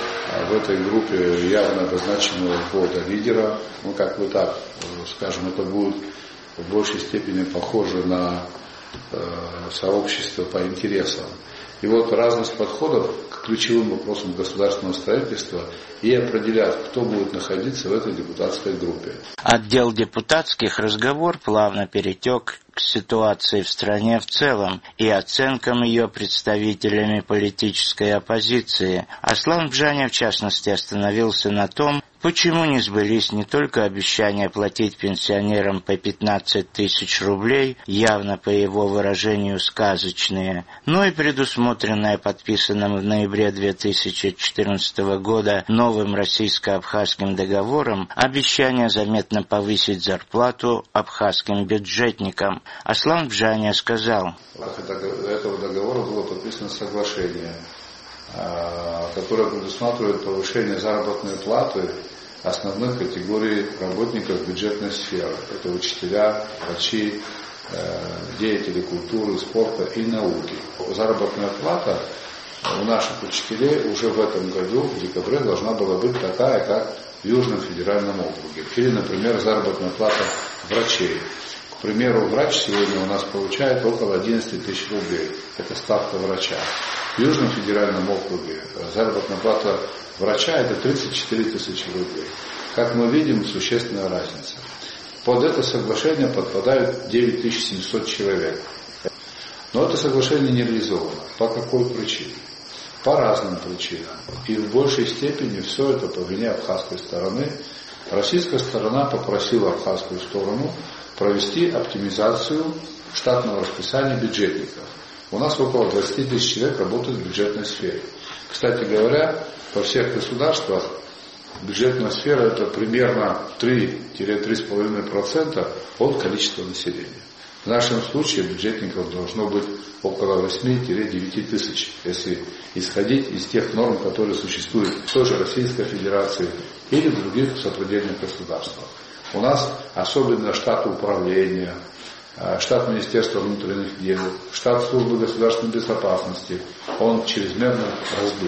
в этой группе явно обозначенного ввода лидера. Ну, как бы так, скажем, это будет в большей степени похоже на э, сообщество по интересам. И вот разность подходов к ключевым вопросам государственного строительства и определят, кто будет находиться в этой депутатской группе. Отдел депутатских разговор плавно перетек к ситуации в стране в целом и оценкам ее представителями политической оппозиции. Аслан Бжаня, в частности, остановился на том, почему не сбылись не только обещания платить пенсионерам по пятнадцать тысяч рублей, явно по его выражению сказочные, но и предусмотренное подписанным в ноябре две тысячи четырнадцатого года новым российско-абхазским договором обещание заметно повысить зарплату абхазским бюджетникам. Аслан Бжаня сказал: до этого договора было подписано соглашение, которое предусматривает повышение заработной платы основных категорий работников бюджетной сферы. Это учителя, врачи, деятели культуры, спорта и науки. Заработная плата у наших учителей уже в этом году, в декабре, должна была быть такая, как в Южном федеральном округе. Или, например, заработная плата врачей. К примеру, врач сегодня у нас получает около одиннадцать тысяч рублей. Это ставка врача. В Южном федеральном округе заработная плата врача это тридцать четыре тысячи рублей. Как мы видим, существенная разница. Под это соглашение подпадают девять тысяч семьсот человек. Но это соглашение не реализовано. По какой причине? По разным причинам. И в большей степени все это по вине абхазской стороны. Российская сторона попросила абхазскую сторону провести оптимизацию штатного расписания бюджетников. У нас около двадцать тысяч человек работают в бюджетной сфере. Кстати говоря, во всех государствах бюджетная сфера это примерно три-три с половиной процента от количества населения. В нашем случае бюджетников должно быть около восемь-девять тысяч, если исходить из тех норм, которые существуют в той же Российской Федерации или в других сопредельных государствах. У нас особенно штат управления, штат Министерства внутренних дел, штат службы государственной безопасности, он чрезмерно раздут.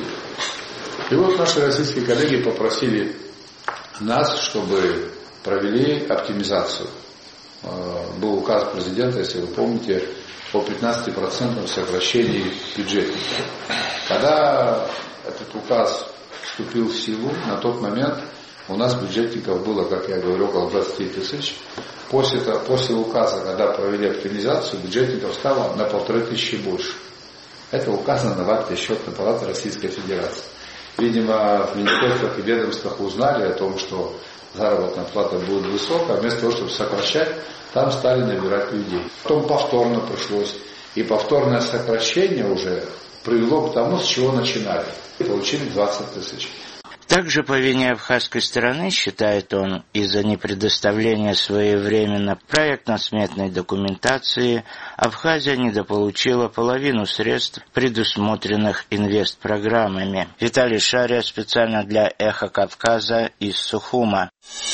И вот наши российские коллеги попросили нас, чтобы провели оптимизацию. Был указ президента, если вы помните, о пятнадцати процентах сокращении бюджетников. Когда этот указ вступил в силу, на тот момент у нас бюджетников было, как я говорю, около двадцати тысяч. После, после указа, когда провели оптимизацию, бюджетников стало на полторы тысячи больше. Это указано в акте Счетной палаты Российской Федерации. Видимо, в министерствах и ведомствах узнали о том, что заработная плата будет высокая, а вместо того, чтобы сокращать, там стали набирать людей. Потом повторно пришлось. И повторное сокращение уже привело к тому, с чего начинали. Получили двадцать тысяч. Также по вине абхазской стороны, считает он, из-за непредоставления своевременно проектно-сметной документации, Абхазия недополучила половину средств, предусмотренных инвестпрограммами. Виталий Шария специально для «Эхо Кавказа» из Сухума.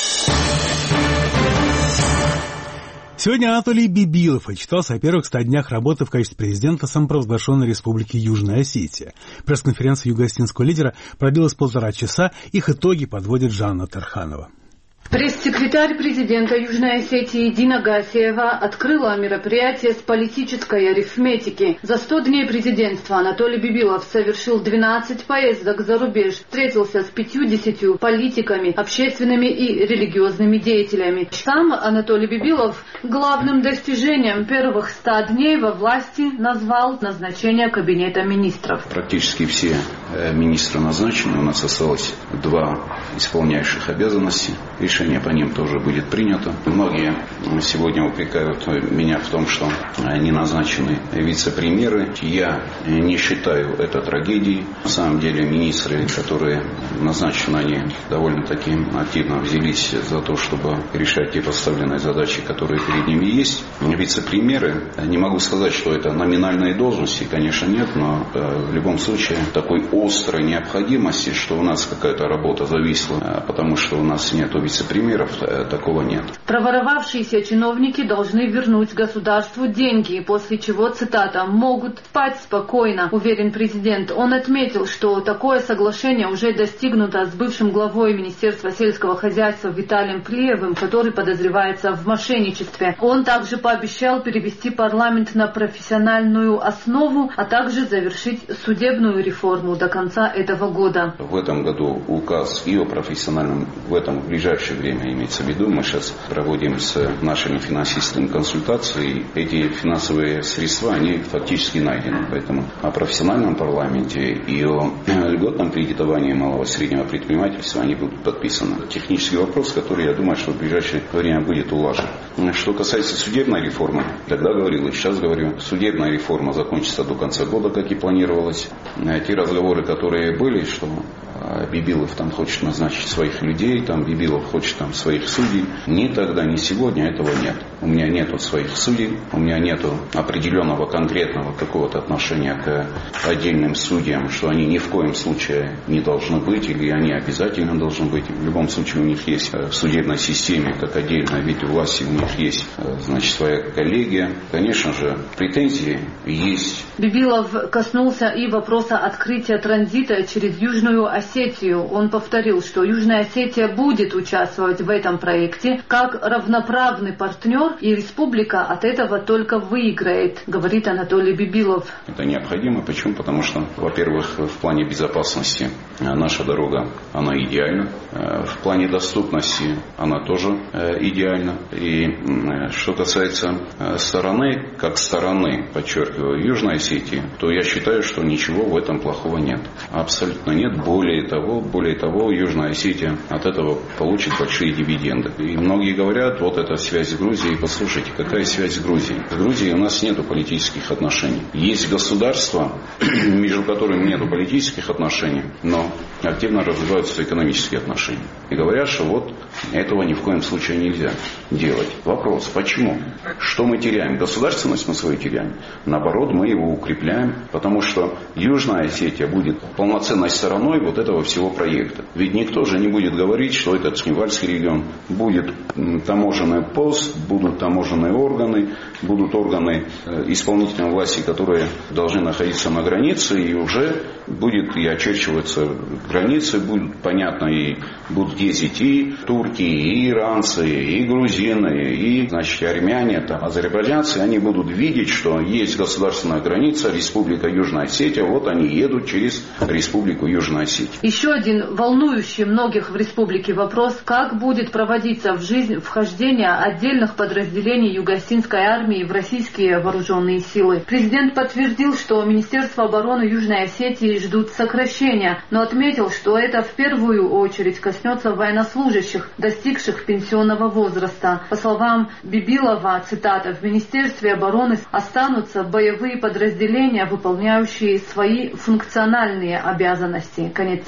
Сегодня Анатолий Бибилов отчитался о первых ста днях работы в качестве президента самопровозглашенной Республики Южная Осетия. Пресс-конференция югоосетинского лидера продлилась полтора часа, их итоги подводит Жанна Тарханова. Пресс-секретарь президента Южной Осетии Дина Гасиева открыла мероприятие с политической арифметики. За сто дней президентства Анатолий Бибилов совершил двенадцать поездок за рубеж, встретился с пятьюдесятью политиками, общественными и религиозными деятелями. Сам Анатолий Бибилов главным достижением первых ста дней во власти назвал назначение кабинета министров. Практически все министры назначены, у нас осталось два исполняющих обязанности. Решение по ним тоже будет принято. Многие сегодня упрекают меня в том, что не назначены вице-премьеры. Я не считаю это трагедией. На самом деле министры, которые назначены, они довольно-таки активно взялись за то, чтобы решать те поставленные задачи, которые перед ними есть. Вице-премьеры, не могу сказать, что это номинальные должности, конечно, нет, но в любом случае такой острой необходимости, что у нас какая-то работа зависла, потому что у нас нет вице-премьеров, такого нет. Проворовавшиеся чиновники должны вернуть государству деньги, после чего, цитата, «могут спать спокойно», уверен президент. Он отметил, что такое соглашение уже достигнуто с бывшим главой Министерства сельского хозяйства Виталием Плиевым, который подозревается в мошенничестве. Он также пообещал перевести парламент на профессиональную основу, а также завершить судебную реформу до конца этого года. В этом году указ и о профессиональном, в этом в ближайшее время имеется в виду, мы сейчас проводим с нашими финансистами консультации, эти финансовые средства, они фактически найдены. Поэтому о профессиональном парламенте и о льготном кредитовании малого и среднего предпринимательства они будут подписаны. Технический вопрос, который, я думаю, что в ближайшее время будет улажен. Что касается судебной реформы, тогда говорил и сейчас говорю, судебная реформа закончится до конца года, как и планировалось. Те разговоры, которые были, что Бибилов там хочет назначить своих людей, там Бибилов хочет там своих судей. Ни тогда, ни сегодня этого нет. У меня нету своих судей, у меня нету определенного конкретного какого-то отношения к отдельным судьям, что они ни в коем случае не должны быть или они обязательно должны быть. В любом случае у них есть в судебной системе, как отдельно, ведь у власти у них есть, значит, своя коллегия. Конечно же, претензии есть. Бибилов коснулся и вопроса открытия транзита через Южную Осетию. Он повторил, что Южная Осетия будет участвовать в этом проекте как равноправный партнер, и республика от этого только выиграет, говорит Анатолий Бибилов. Это необходимо. Почему? Потому что, во-первых, в плане безопасности наша дорога, она идеальна. В плане доступности она тоже идеальна. И что касается стороны, как стороны, подчеркиваю, Южной Осетии, то я считаю, что ничего в этом плохого нет. Абсолютно нет. Более того, более того, Южная Осетия от этого получит большие дивиденды. И многие говорят, вот эта связь с Грузией. Послушайте, какая связь с Грузией? С Грузией у нас нет политических отношений. Есть государства, между которыми нет политических отношений, но активно развиваются экономические отношения. И говорят, что вот этого ни в коем случае нельзя делать. Вопрос, почему? Что мы теряем? Государственность мы свою теряем. Наоборот, мы его укрепляем, потому что Южная Осетия будет полноценной стороной вот этого всего проекта. Ведь никто же не будет говорить, что это Цхинвальский регион. Будет таможенный пост, будут таможенные органы, будут органы исполнительной власти, которые должны находиться на границе, и уже будет и очерчиваться границы, будет понятно, и будут ездить и турки, и иранцы, и грузины, и, значит, армяне, там, азербайджанцы, они будут видеть, что есть государственная граница, Республика Южная Осетия, вот они едут через Республику Южная Осетия. Еще один волнующий многих в республике вопрос, как будет проводиться в жизнь вхождение отдельных подразделений Юго-Осетинской армии в российские вооруженные силы. Президент подтвердил, что Министерство обороны Южной Осетии ждут сокращения, но отметил, что это в первую очередь коснется военнослужащих, достигших пенсионного возраста. По словам Бибилова, цитата, в Министерстве обороны останутся боевые подразделения, выполняющие свои функциональные обязанности. Конец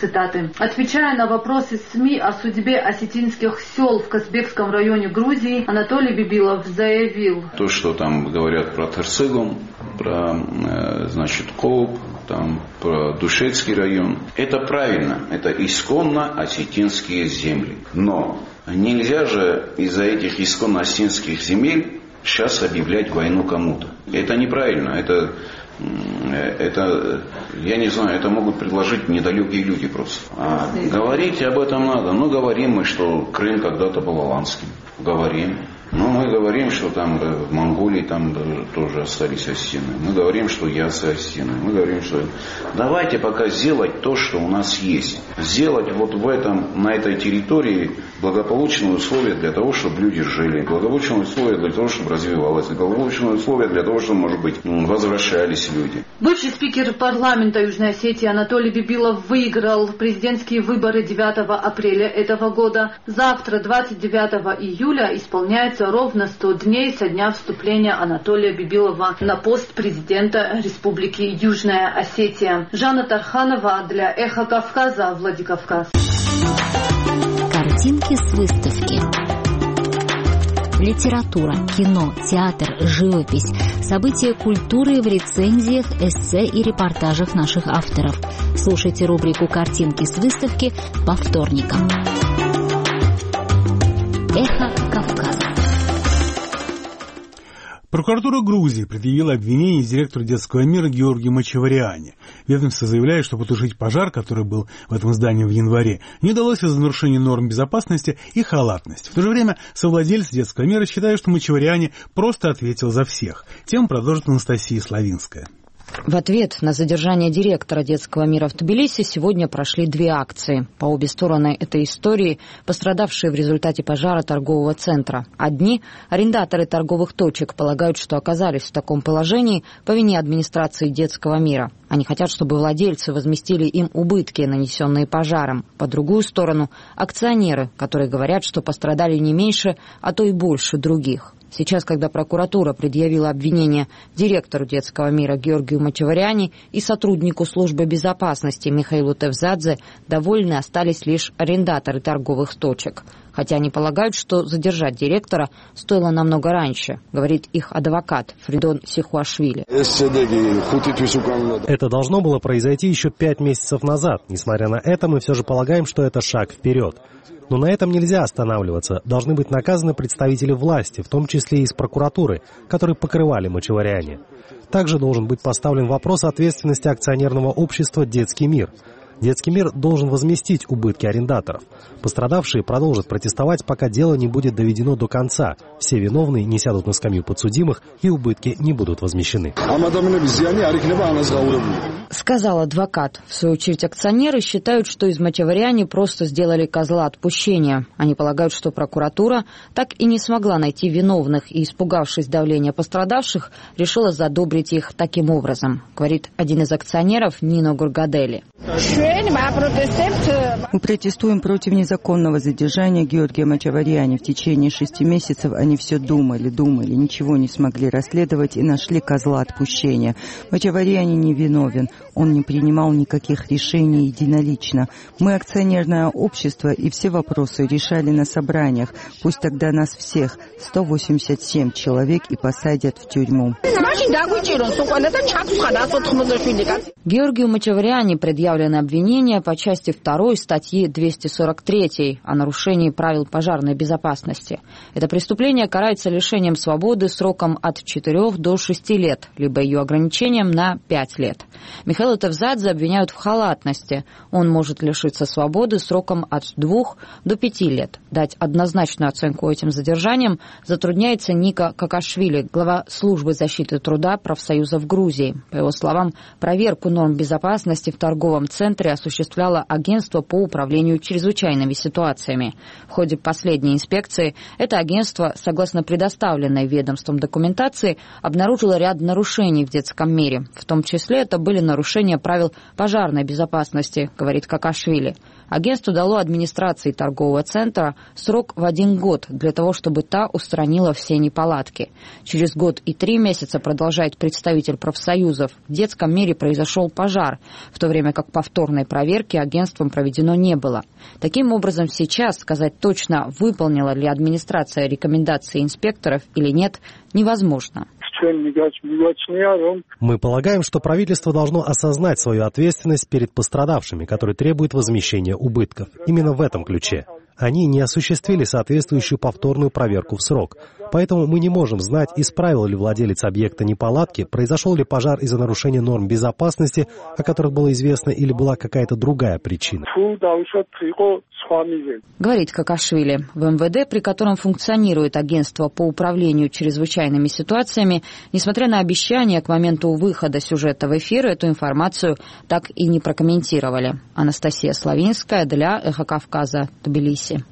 цитаты. Отвечая на вопросы СМИ о судьбе осетинских сел в Казбекском районе Грузии, Анатолий Бибилов заявил: То, что там говорят про Терцегум, про, значит, Коуп, там, про Душецкий район, это правильно, это исконно осетинские земли. Но нельзя же из-за этих исконно осетинских земель сейчас объявлять войну кому-то. Это неправильно, это... Это, я не знаю, это могут предложить недалекие люди просто. А говорить об этом надо. Ну, говорим мы, что Крым когда-то был аланским. Говорим. Но мы говорим, что там в Монголии там тоже остались осетины. Мы говорим, что ясы осетины. Мы говорим, что давайте пока сделать то, что у нас есть. Сделать вот в этом, на этой территории благополучные условия для того, чтобы люди жили. Благополучные условия для того, чтобы развивалось. Благополучные условия для того, чтобы, может быть, возвращались люди. Бывший спикер парламента Южной Осетии Анатолий Бибилов выиграл президентские выборы девятого апреля этого года. Завтра, двадцать девятого июля, исполняется ровно сто дней со дня вступления Анатолия Бибилова на пост президента Республики Южная Осетия. Жанна Тарханова для «Эхо Кавказа», Владикавказ. Картинки с выставки. Литература, кино, театр, живопись, события культуры в рецензиях, эссе и репортажах наших авторов. Слушайте рубрику «Картинки с выставки» по вторникам. Эхо Кавказа. Прокуратура Грузии предъявила обвинение директору детского мира Георгию Мачавариане. Ведомство заявляет, что потушить пожар, который был в этом здании в январе, не удалось из-за нарушения норм безопасности и халатности. В то же время совладельцы детского мира считают, что Мачавариане просто ответил за всех. Тему продолжит Анастасия Славинская. В ответ на задержание директора детского мира в Тбилиси сегодня прошли две акции. По обе стороны этой истории пострадавшие в результате пожара торгового центра. Одни, арендаторы торговых точек, полагают, что оказались в таком положении по вине администрации детского мира. Они хотят, чтобы владельцы возместили им убытки, нанесенные пожаром. По другую сторону, акционеры, которые говорят, что пострадали не меньше, а то и больше других. Сейчас, когда прокуратура предъявила обвинение директору детского мира Георгию Мачавариане и сотруднику службы безопасности Михаилу Тевзадзе, довольны остались лишь арендаторы торговых точек. Хотя они полагают, что задержать директора стоило намного раньше, говорит их адвокат Фридон Сихуашвили. Это должно было произойти еще пять месяцев назад. Несмотря на это, мы все же полагаем, что это шаг вперед. Но на этом нельзя останавливаться. Должны быть наказаны представители власти, в том числе и из прокуратуры, которые покрывали Мачавариане. Также должен быть поставлен вопрос ответственности акционерного общества «Детский мир». Детский мир должен возместить убытки арендаторов. Пострадавшие продолжат протестовать, пока дело не будет доведено до конца. Все виновные не сядут на скамью подсудимых, и убытки не будут возмещены. Сказал адвокат. В свою очередь акционеры считают, что из Мачавариане просто сделали козла отпущения. Они полагают, что прокуратура так и не смогла найти виновных и, испугавшись давления пострадавших, решила задобрить их таким образом, говорит один из акционеров Нино Гургадели. Мы протестуем против незаконного задержания Георгия Мачавариане. В течение шести месяцев они все думали, думали, ничего не смогли расследовать и нашли козла отпущения. Мачавариане не виновен. Он не принимал никаких решений единолично. Мы акционерное общество, и все вопросы решали на собраниях. Пусть тогда нас всех, сто восемьдесят семь человек, и посадят в тюрьму. Георгию Мачавариане предъявлены обвинения по части второй статьи двести сорок три о нарушении правил пожарной безопасности. Это преступление карается лишением свободы сроком от четырёх до шести лет, либо ее ограничением на пять лет. Михаила Тевзадзе обвиняют в халатности. Он может лишиться свободы сроком от двух до пяти лет. Дать однозначную оценку этим задержаниям затрудняется Ника Какашвили, глава службы защиты труда профсоюза в Грузии. По его словам, проверку норм безопасности в торговом центре осуществляло агентство по управлению чрезвычайными ситуациями. В ходе последней инспекции это агентство, согласно предоставленной ведомством документации, обнаружило ряд нарушений в детском мире. В том числе это были нарушения правил пожарной безопасности, говорит Какашвили. Агентству дало администрации торгового центра срок в один год для того, чтобы та устранила все неполадки. Через год и три месяца, продолжает представитель профсоюзов, в детском мире произошел пожар, в то время как повторно повторной проверки агентством проведено не было. Таким образом, сейчас сказать точно, выполнила ли администрация рекомендации инспекторов или нет, невозможно. Мы полагаем, что правительство должно осознать свою ответственность перед пострадавшими, которые требуют возмещения убытков. Именно в этом ключе. Они не осуществили соответствующую повторную проверку в срок. Поэтому мы не можем знать, исправил ли владелец объекта неполадки, произошел ли пожар из-за нарушения норм безопасности, о которых было известно, или была какая-то другая причина. Говорит Какашвили. В эм вэ дэ, при котором функционирует агентство по управлению чрезвычайными ситуациями, несмотря на обещания к моменту выхода сюжета в эфир, эту информацию так и не прокомментировали. Анастасия Славинская для Эхо Кавказа, Тбилиси.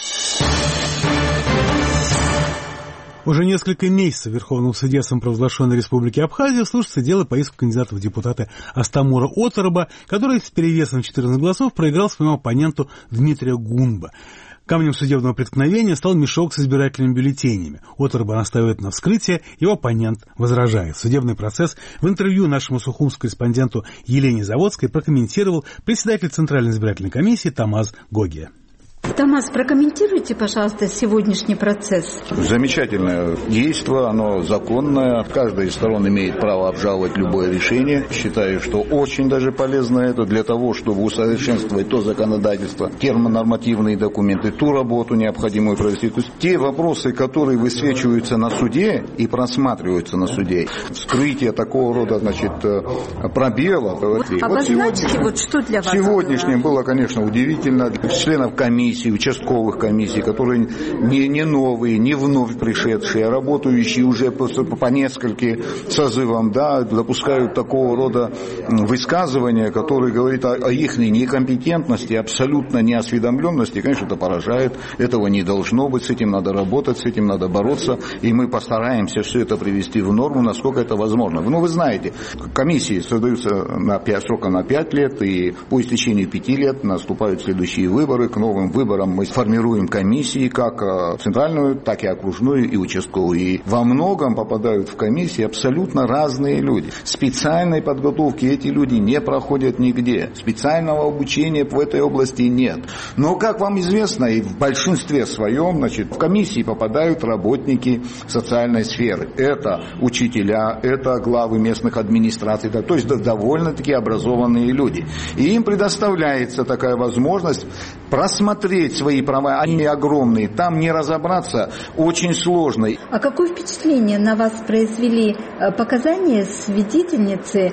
Уже несколько месяцев в Верховном суде самопровозглашенной Республики Абхазия слушается дело по иску кандидата в депутаты Астамура Отороба, который с перевесом четырнадцати голосов проиграл своему оппоненту Дмитрия Гунба. Камнем судебного преткновения стал мешок с избирательными бюллетенями. Отороба настаивает на вскрытие, его оппонент возражает. Судебный процесс в интервью нашему сухумскому корреспонденту Елене Заводской прокомментировал председатель Центральной избирательной комиссии Тамаз Гогия. Тамаз, прокомментируйте, пожалуйста, сегодняшний процесс. Замечательное действие, оно законное. Каждая из сторон имеет право обжаловать любое решение. Считаю, что очень даже полезно это для того, чтобы усовершенствовать то законодательство, термонормативные документы, ту работу необходимую провести. То есть те вопросы, которые высвечиваются на суде и просматриваются на суде. Вскрытие такого рода, значит, пробелов. Вот, обозначьте, вот, вот что для вас? Сегодняшнее было, конечно, удивительно. Для членов комиссии, участковых комиссий, которые не, не новые, не вновь пришедшие, а работающие уже по, по нескольким созывам, да, допускают такого рода высказывания, которые говорят о, о их некомпетентности, абсолютно неосведомленности. Конечно, это поражает, этого не должно быть, с этим надо работать, с этим надо бороться, и мы постараемся все это привести в норму, насколько это возможно. Ну, вы знаете, комиссии создаются на пять, срока на пять лет, и по истечении пяти лет наступают следующие выборы. К новым выборам мы формируем комиссии, как центральную, так и окружную и участковую. И во многом попадают в комиссии абсолютно разные люди. Специальной подготовки эти люди не проходят нигде. Специального обучения в этой области нет. Но, как вам известно, и в большинстве своем, значит, в комиссии попадают работники социальной сферы. Это учителя, это главы местных администраций, да, то есть довольно-таки образованные люди. И им предоставляется такая возможность просмотреть свои права, они огромные, там не разобраться очень сложно. А какое впечатление на вас произвели показания свидетельницы,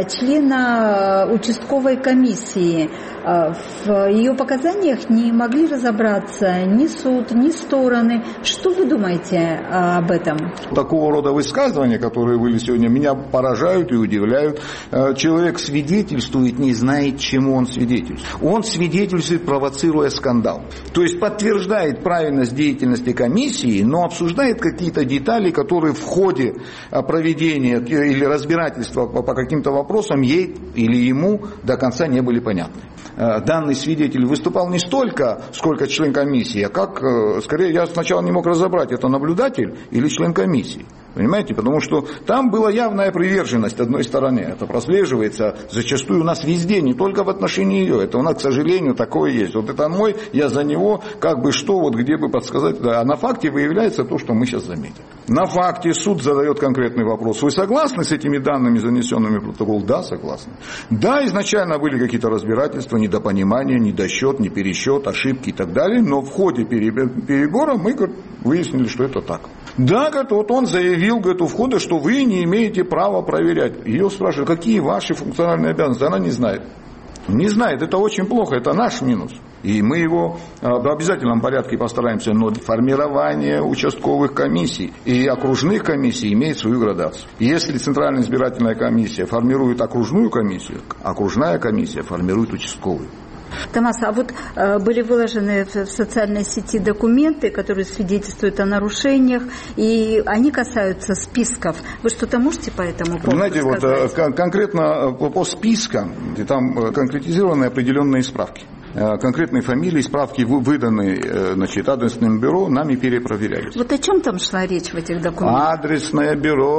члена участковой комиссии? В ее показаниях не могли разобраться ни суд, ни стороны. Что вы думаете об этом? Такого рода высказывания, которые были сегодня, меня поражают и удивляют. Человек свидетельствует, не знает, чему он свидетельствует. Он свидетельствует, провоцируя скандал. То есть подтверждает правильность деятельности комиссии, но обсуждает какие-то детали, которые в ходе проведения или разбирательства по каким-то вопросам ей или ему до конца не были понятны. Данный свидетель выступал не столько, сколько член комиссии, а как, скорее, я сначала не мог разобрать, это наблюдатель или член комиссии. Понимаете? Потому что там была явная приверженность одной стороне. Это прослеживается зачастую у нас везде, не только в отношении ее. Это у нас, к сожалению, такое есть. Вот это мой, я за него, как бы что, вот где бы подсказать. Да. А на факте выявляется то, что мы сейчас заметили. На факте суд задает конкретный вопрос. Вы согласны с этими данными, занесенными в протокол? Да, согласны. Да, изначально были какие-то разбирательства, недопонимания, недосчет, непересчет, ошибки и так далее. Но в ходе перебора мы выяснили, что это так. Да, говорит, вот он заявил, говорит, у входа, что вы не имеете права проверять. Ее спрашивают, какие ваши функциональные обязанности? Она не знает. Не знает, это очень плохо, это наш минус. И мы его в обязательном порядке постараемся. Но формирование участковых комиссий и окружных комиссий имеет свою градацию. Если Центральная избирательная комиссия формирует окружную комиссию, окружная комиссия формирует участковую. Тамас, а вот э, были выложены в, в социальной сети документы, которые свидетельствуют о нарушениях, и они касаются списков. Вы что-то можете по этому поводу Знаете, сказать? вот э, конкретно по, по спискам, там конкретизированы определенные справки. Конкретные фамилии, справки выданы, значит, адресным бюро, нами перепроверялись. Вот о чем там шла речь в этих документах? Адресное бюро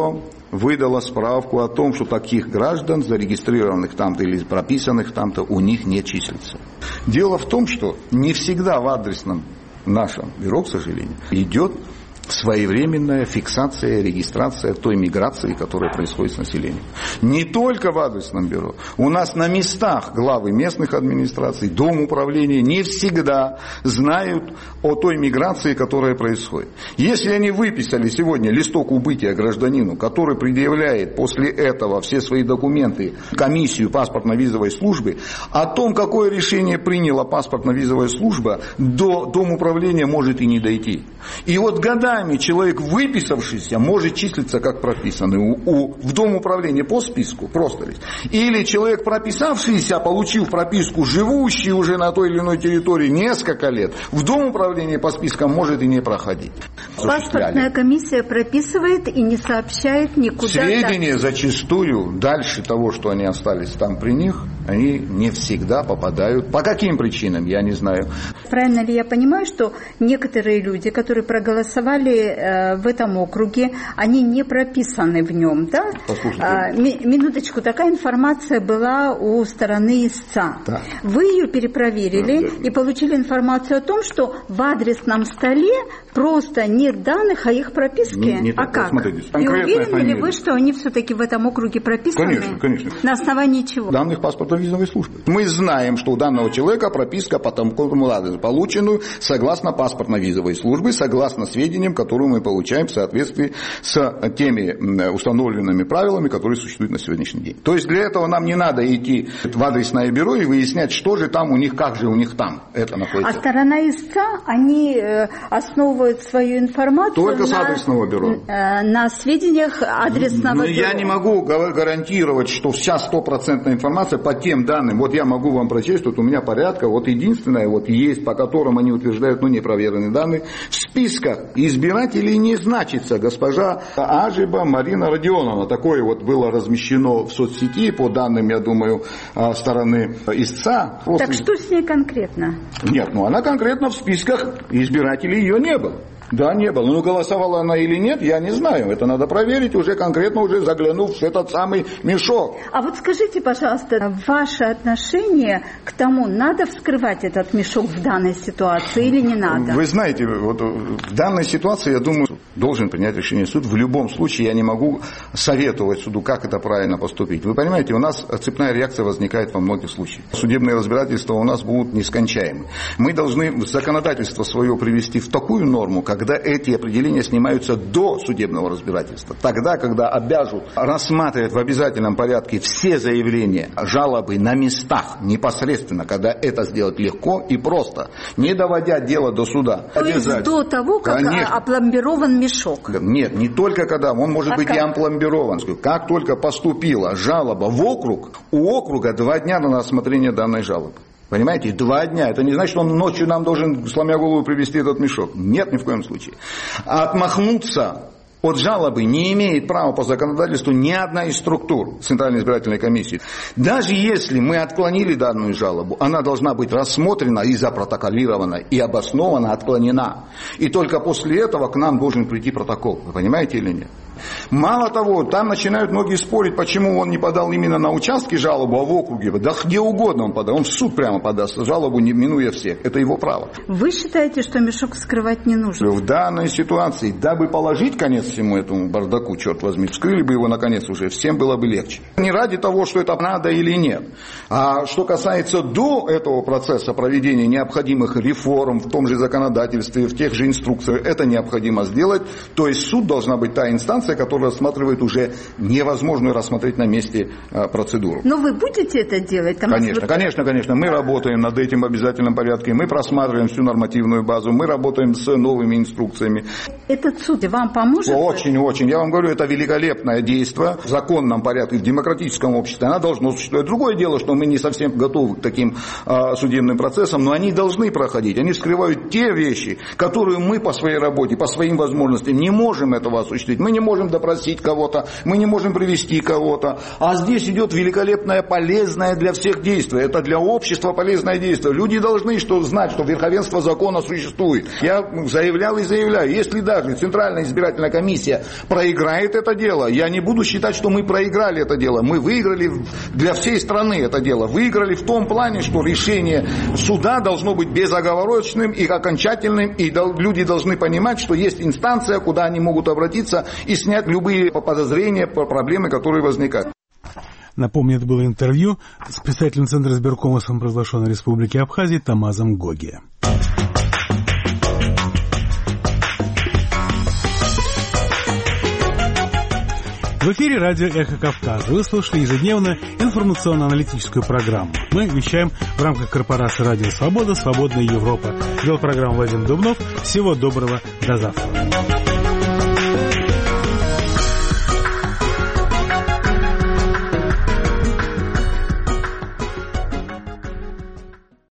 выдала справку о том, что таких граждан, зарегистрированных там-то или прописанных там-то, у них не числится. Дело в том, что не всегда в адресном нашем бюро, к сожалению, идет своевременная фиксация, регистрация той миграции, которая происходит с населением. Не только в адресном бюро. У нас на местах главы местных администраций, дом управления не всегда знают о той миграции, которая происходит. Если они выписали сегодня листок убытия гражданину, который предъявляет после этого все свои документы комиссию паспортно-визовой службы, о том, какое решение приняла паспортно-визовая служба, до дома управления может и не дойти. И вот годами человек, выписавшийся, может числиться как прописанный у, у, в дом управления по списку, просто лишь. Или человек, прописавшийся, получив прописку, живущий уже на той или иной территории несколько лет, в дом управления по спискам может и не проходить. Паспортная комиссия прописывает и не сообщает никуда. Сведения зачастую, дальше того, что они остались там при них, они не всегда попадают. По каким причинам, я не знаю. Правильно ли я понимаю, что некоторые люди, которые проголосовали э, в этом округе, они не прописаны в нем, да? Послушайте. А, ми, минуточку, такая информация была у стороны истца. Да. Вы ее перепроверили да, да. и получили информацию о том, что в адресном столе просто нет данных о их прописке. Не, не а так, как? Смотрите, и уверены ли вы, что они все-таки в этом округе прописаны? Конечно, конечно. На основании чего? Данных паспортно-визовой службы. Мы знаем, что у данного человека прописка по тому адресу, полученную согласно паспортно-визовой службы, согласно сведениям, которые мы получаем в соответствии с теми установленными правилами, которые существуют на сегодняшний день. То есть для этого нам не надо идти в адресное бюро и выяснять, что же там у них, как же у них там это находится. А сторона истца, они основывают свою информацию только на, с адресного бюро. На сведениях адресного Но бюро. Я не могу гарантировать, что вся стопроцентная информация по тем данным, вот я могу вам прочесть, вот у меня порядка, вот единственное, вот есть, по которым они утверждают, ну, непроверенные данные, в списках избирателей не значится госпожа Ажиба Марина Родионовна. Такое вот было размещено в соцсети, по данным, я думаю, стороны истца. Так что с ней конкретно? Нет, ну она конкретно в списках избирателей ее не было. Да, не было. Ну, голосовала она или нет, я не знаю. Это надо проверить, уже конкретно уже заглянув в этот самый мешок. А вот скажите, пожалуйста, ваше отношение к тому, надо вскрывать этот мешок в данной ситуации или не надо? Вы знаете, вот в данной ситуации, я думаю, должен принять решение суд. В любом случае я не могу советовать суду, как это правильно поступить. Вы понимаете, у нас цепная реакция возникает во многих случаях. Судебные разбирательства у нас будут нескончаемы. Мы должны законодательство свое привести в такую норму, когда эти определения снимаются до судебного разбирательства. Тогда, когда обяжут рассматривать в обязательном порядке все заявления, жалобы на местах непосредственно, когда это сделать легко и просто, не доводя дело до суда. То есть до того, как Конечно. опломбирован мешок? Нет, не только когда, он может а быть как? и опломбирован. Как только поступила жалоба в округ, у округа два дня на рассмотрение данной жалобы. Понимаете, два дня. Это не значит, что он ночью нам должен, сломя голову, привезти этот мешок. Нет, ни в коем случае. А отмахнуться от жалобы не имеет права по законодательству ни одна из структур Центральной избирательной комиссии. Даже если мы отклонили данную жалобу, она должна быть рассмотрена и запротоколирована, и обоснованно отклонена. И только после этого к нам должен прийти протокол. Вы понимаете или нет? Мало того, там начинают многие спорить, почему он не подал именно на участке жалобу, а в округе. Да где угодно он подал. Он в суд прямо подаст жалобу, не минуя всех. Это его право. Вы считаете, что мешок вскрывать не нужно? В данной ситуации, дабы положить конец всему этому бардаку, черт возьми, вскрыли бы его наконец уже, всем было бы легче. Не ради того, что это надо или нет. А что касается до этого процесса проведения необходимых реформ в том же законодательстве, в тех же инструкциях, это необходимо сделать. То есть суд должна быть та инстанция, которая рассматривает уже невозможную рассмотреть на месте а, процедуру. Но вы будете это делать? Там конечно, вот... конечно, конечно. Мы работаем над этим в обязательном порядке. Мы просматриваем всю нормативную базу. Мы работаем с новыми инструкциями. Этот суд вам поможет? Очень, очень. Я вам говорю, это великолепное действие в законном порядке, в демократическом обществе. Она должна существовать. Другое дело, что мы не совсем готовы к таким а, судебным процессам, но они должны проходить. Они вскрывают те вещи, которые мы по своей работе, по своим возможностям не можем этого осуществить. Мы не можем можем допросить кого-то, мы не можем привести кого-то. А здесь идет великолепное, полезное для всех действие. Это для общества полезное действие. Люди должны что, знать, что верховенство закона существует. Я заявлял и заявляю, если даже Центральная избирательная комиссия проиграет это дело, я не буду считать, что мы проиграли это дело. Мы выиграли для всей страны это дело. Выиграли в том плане, что решение суда должно быть безоговорочным и окончательным, и люди должны понимать, что есть инстанция, куда они могут обратиться и снять любые подозрения, проблемы, которые возникают. Напомню, это было интервью с представителем Центра избиркома самопровозглашенной Республики Абхазии Тамазом Гоги. В эфире радио «Эхо Кавказа». Вы слушали ежедневно информационно-аналитическую программу. Мы вещаем в рамках корпорации «Радио Свобода. Свободная Европа». Вел программу Вадим Дубнов. Всего доброго. До завтра.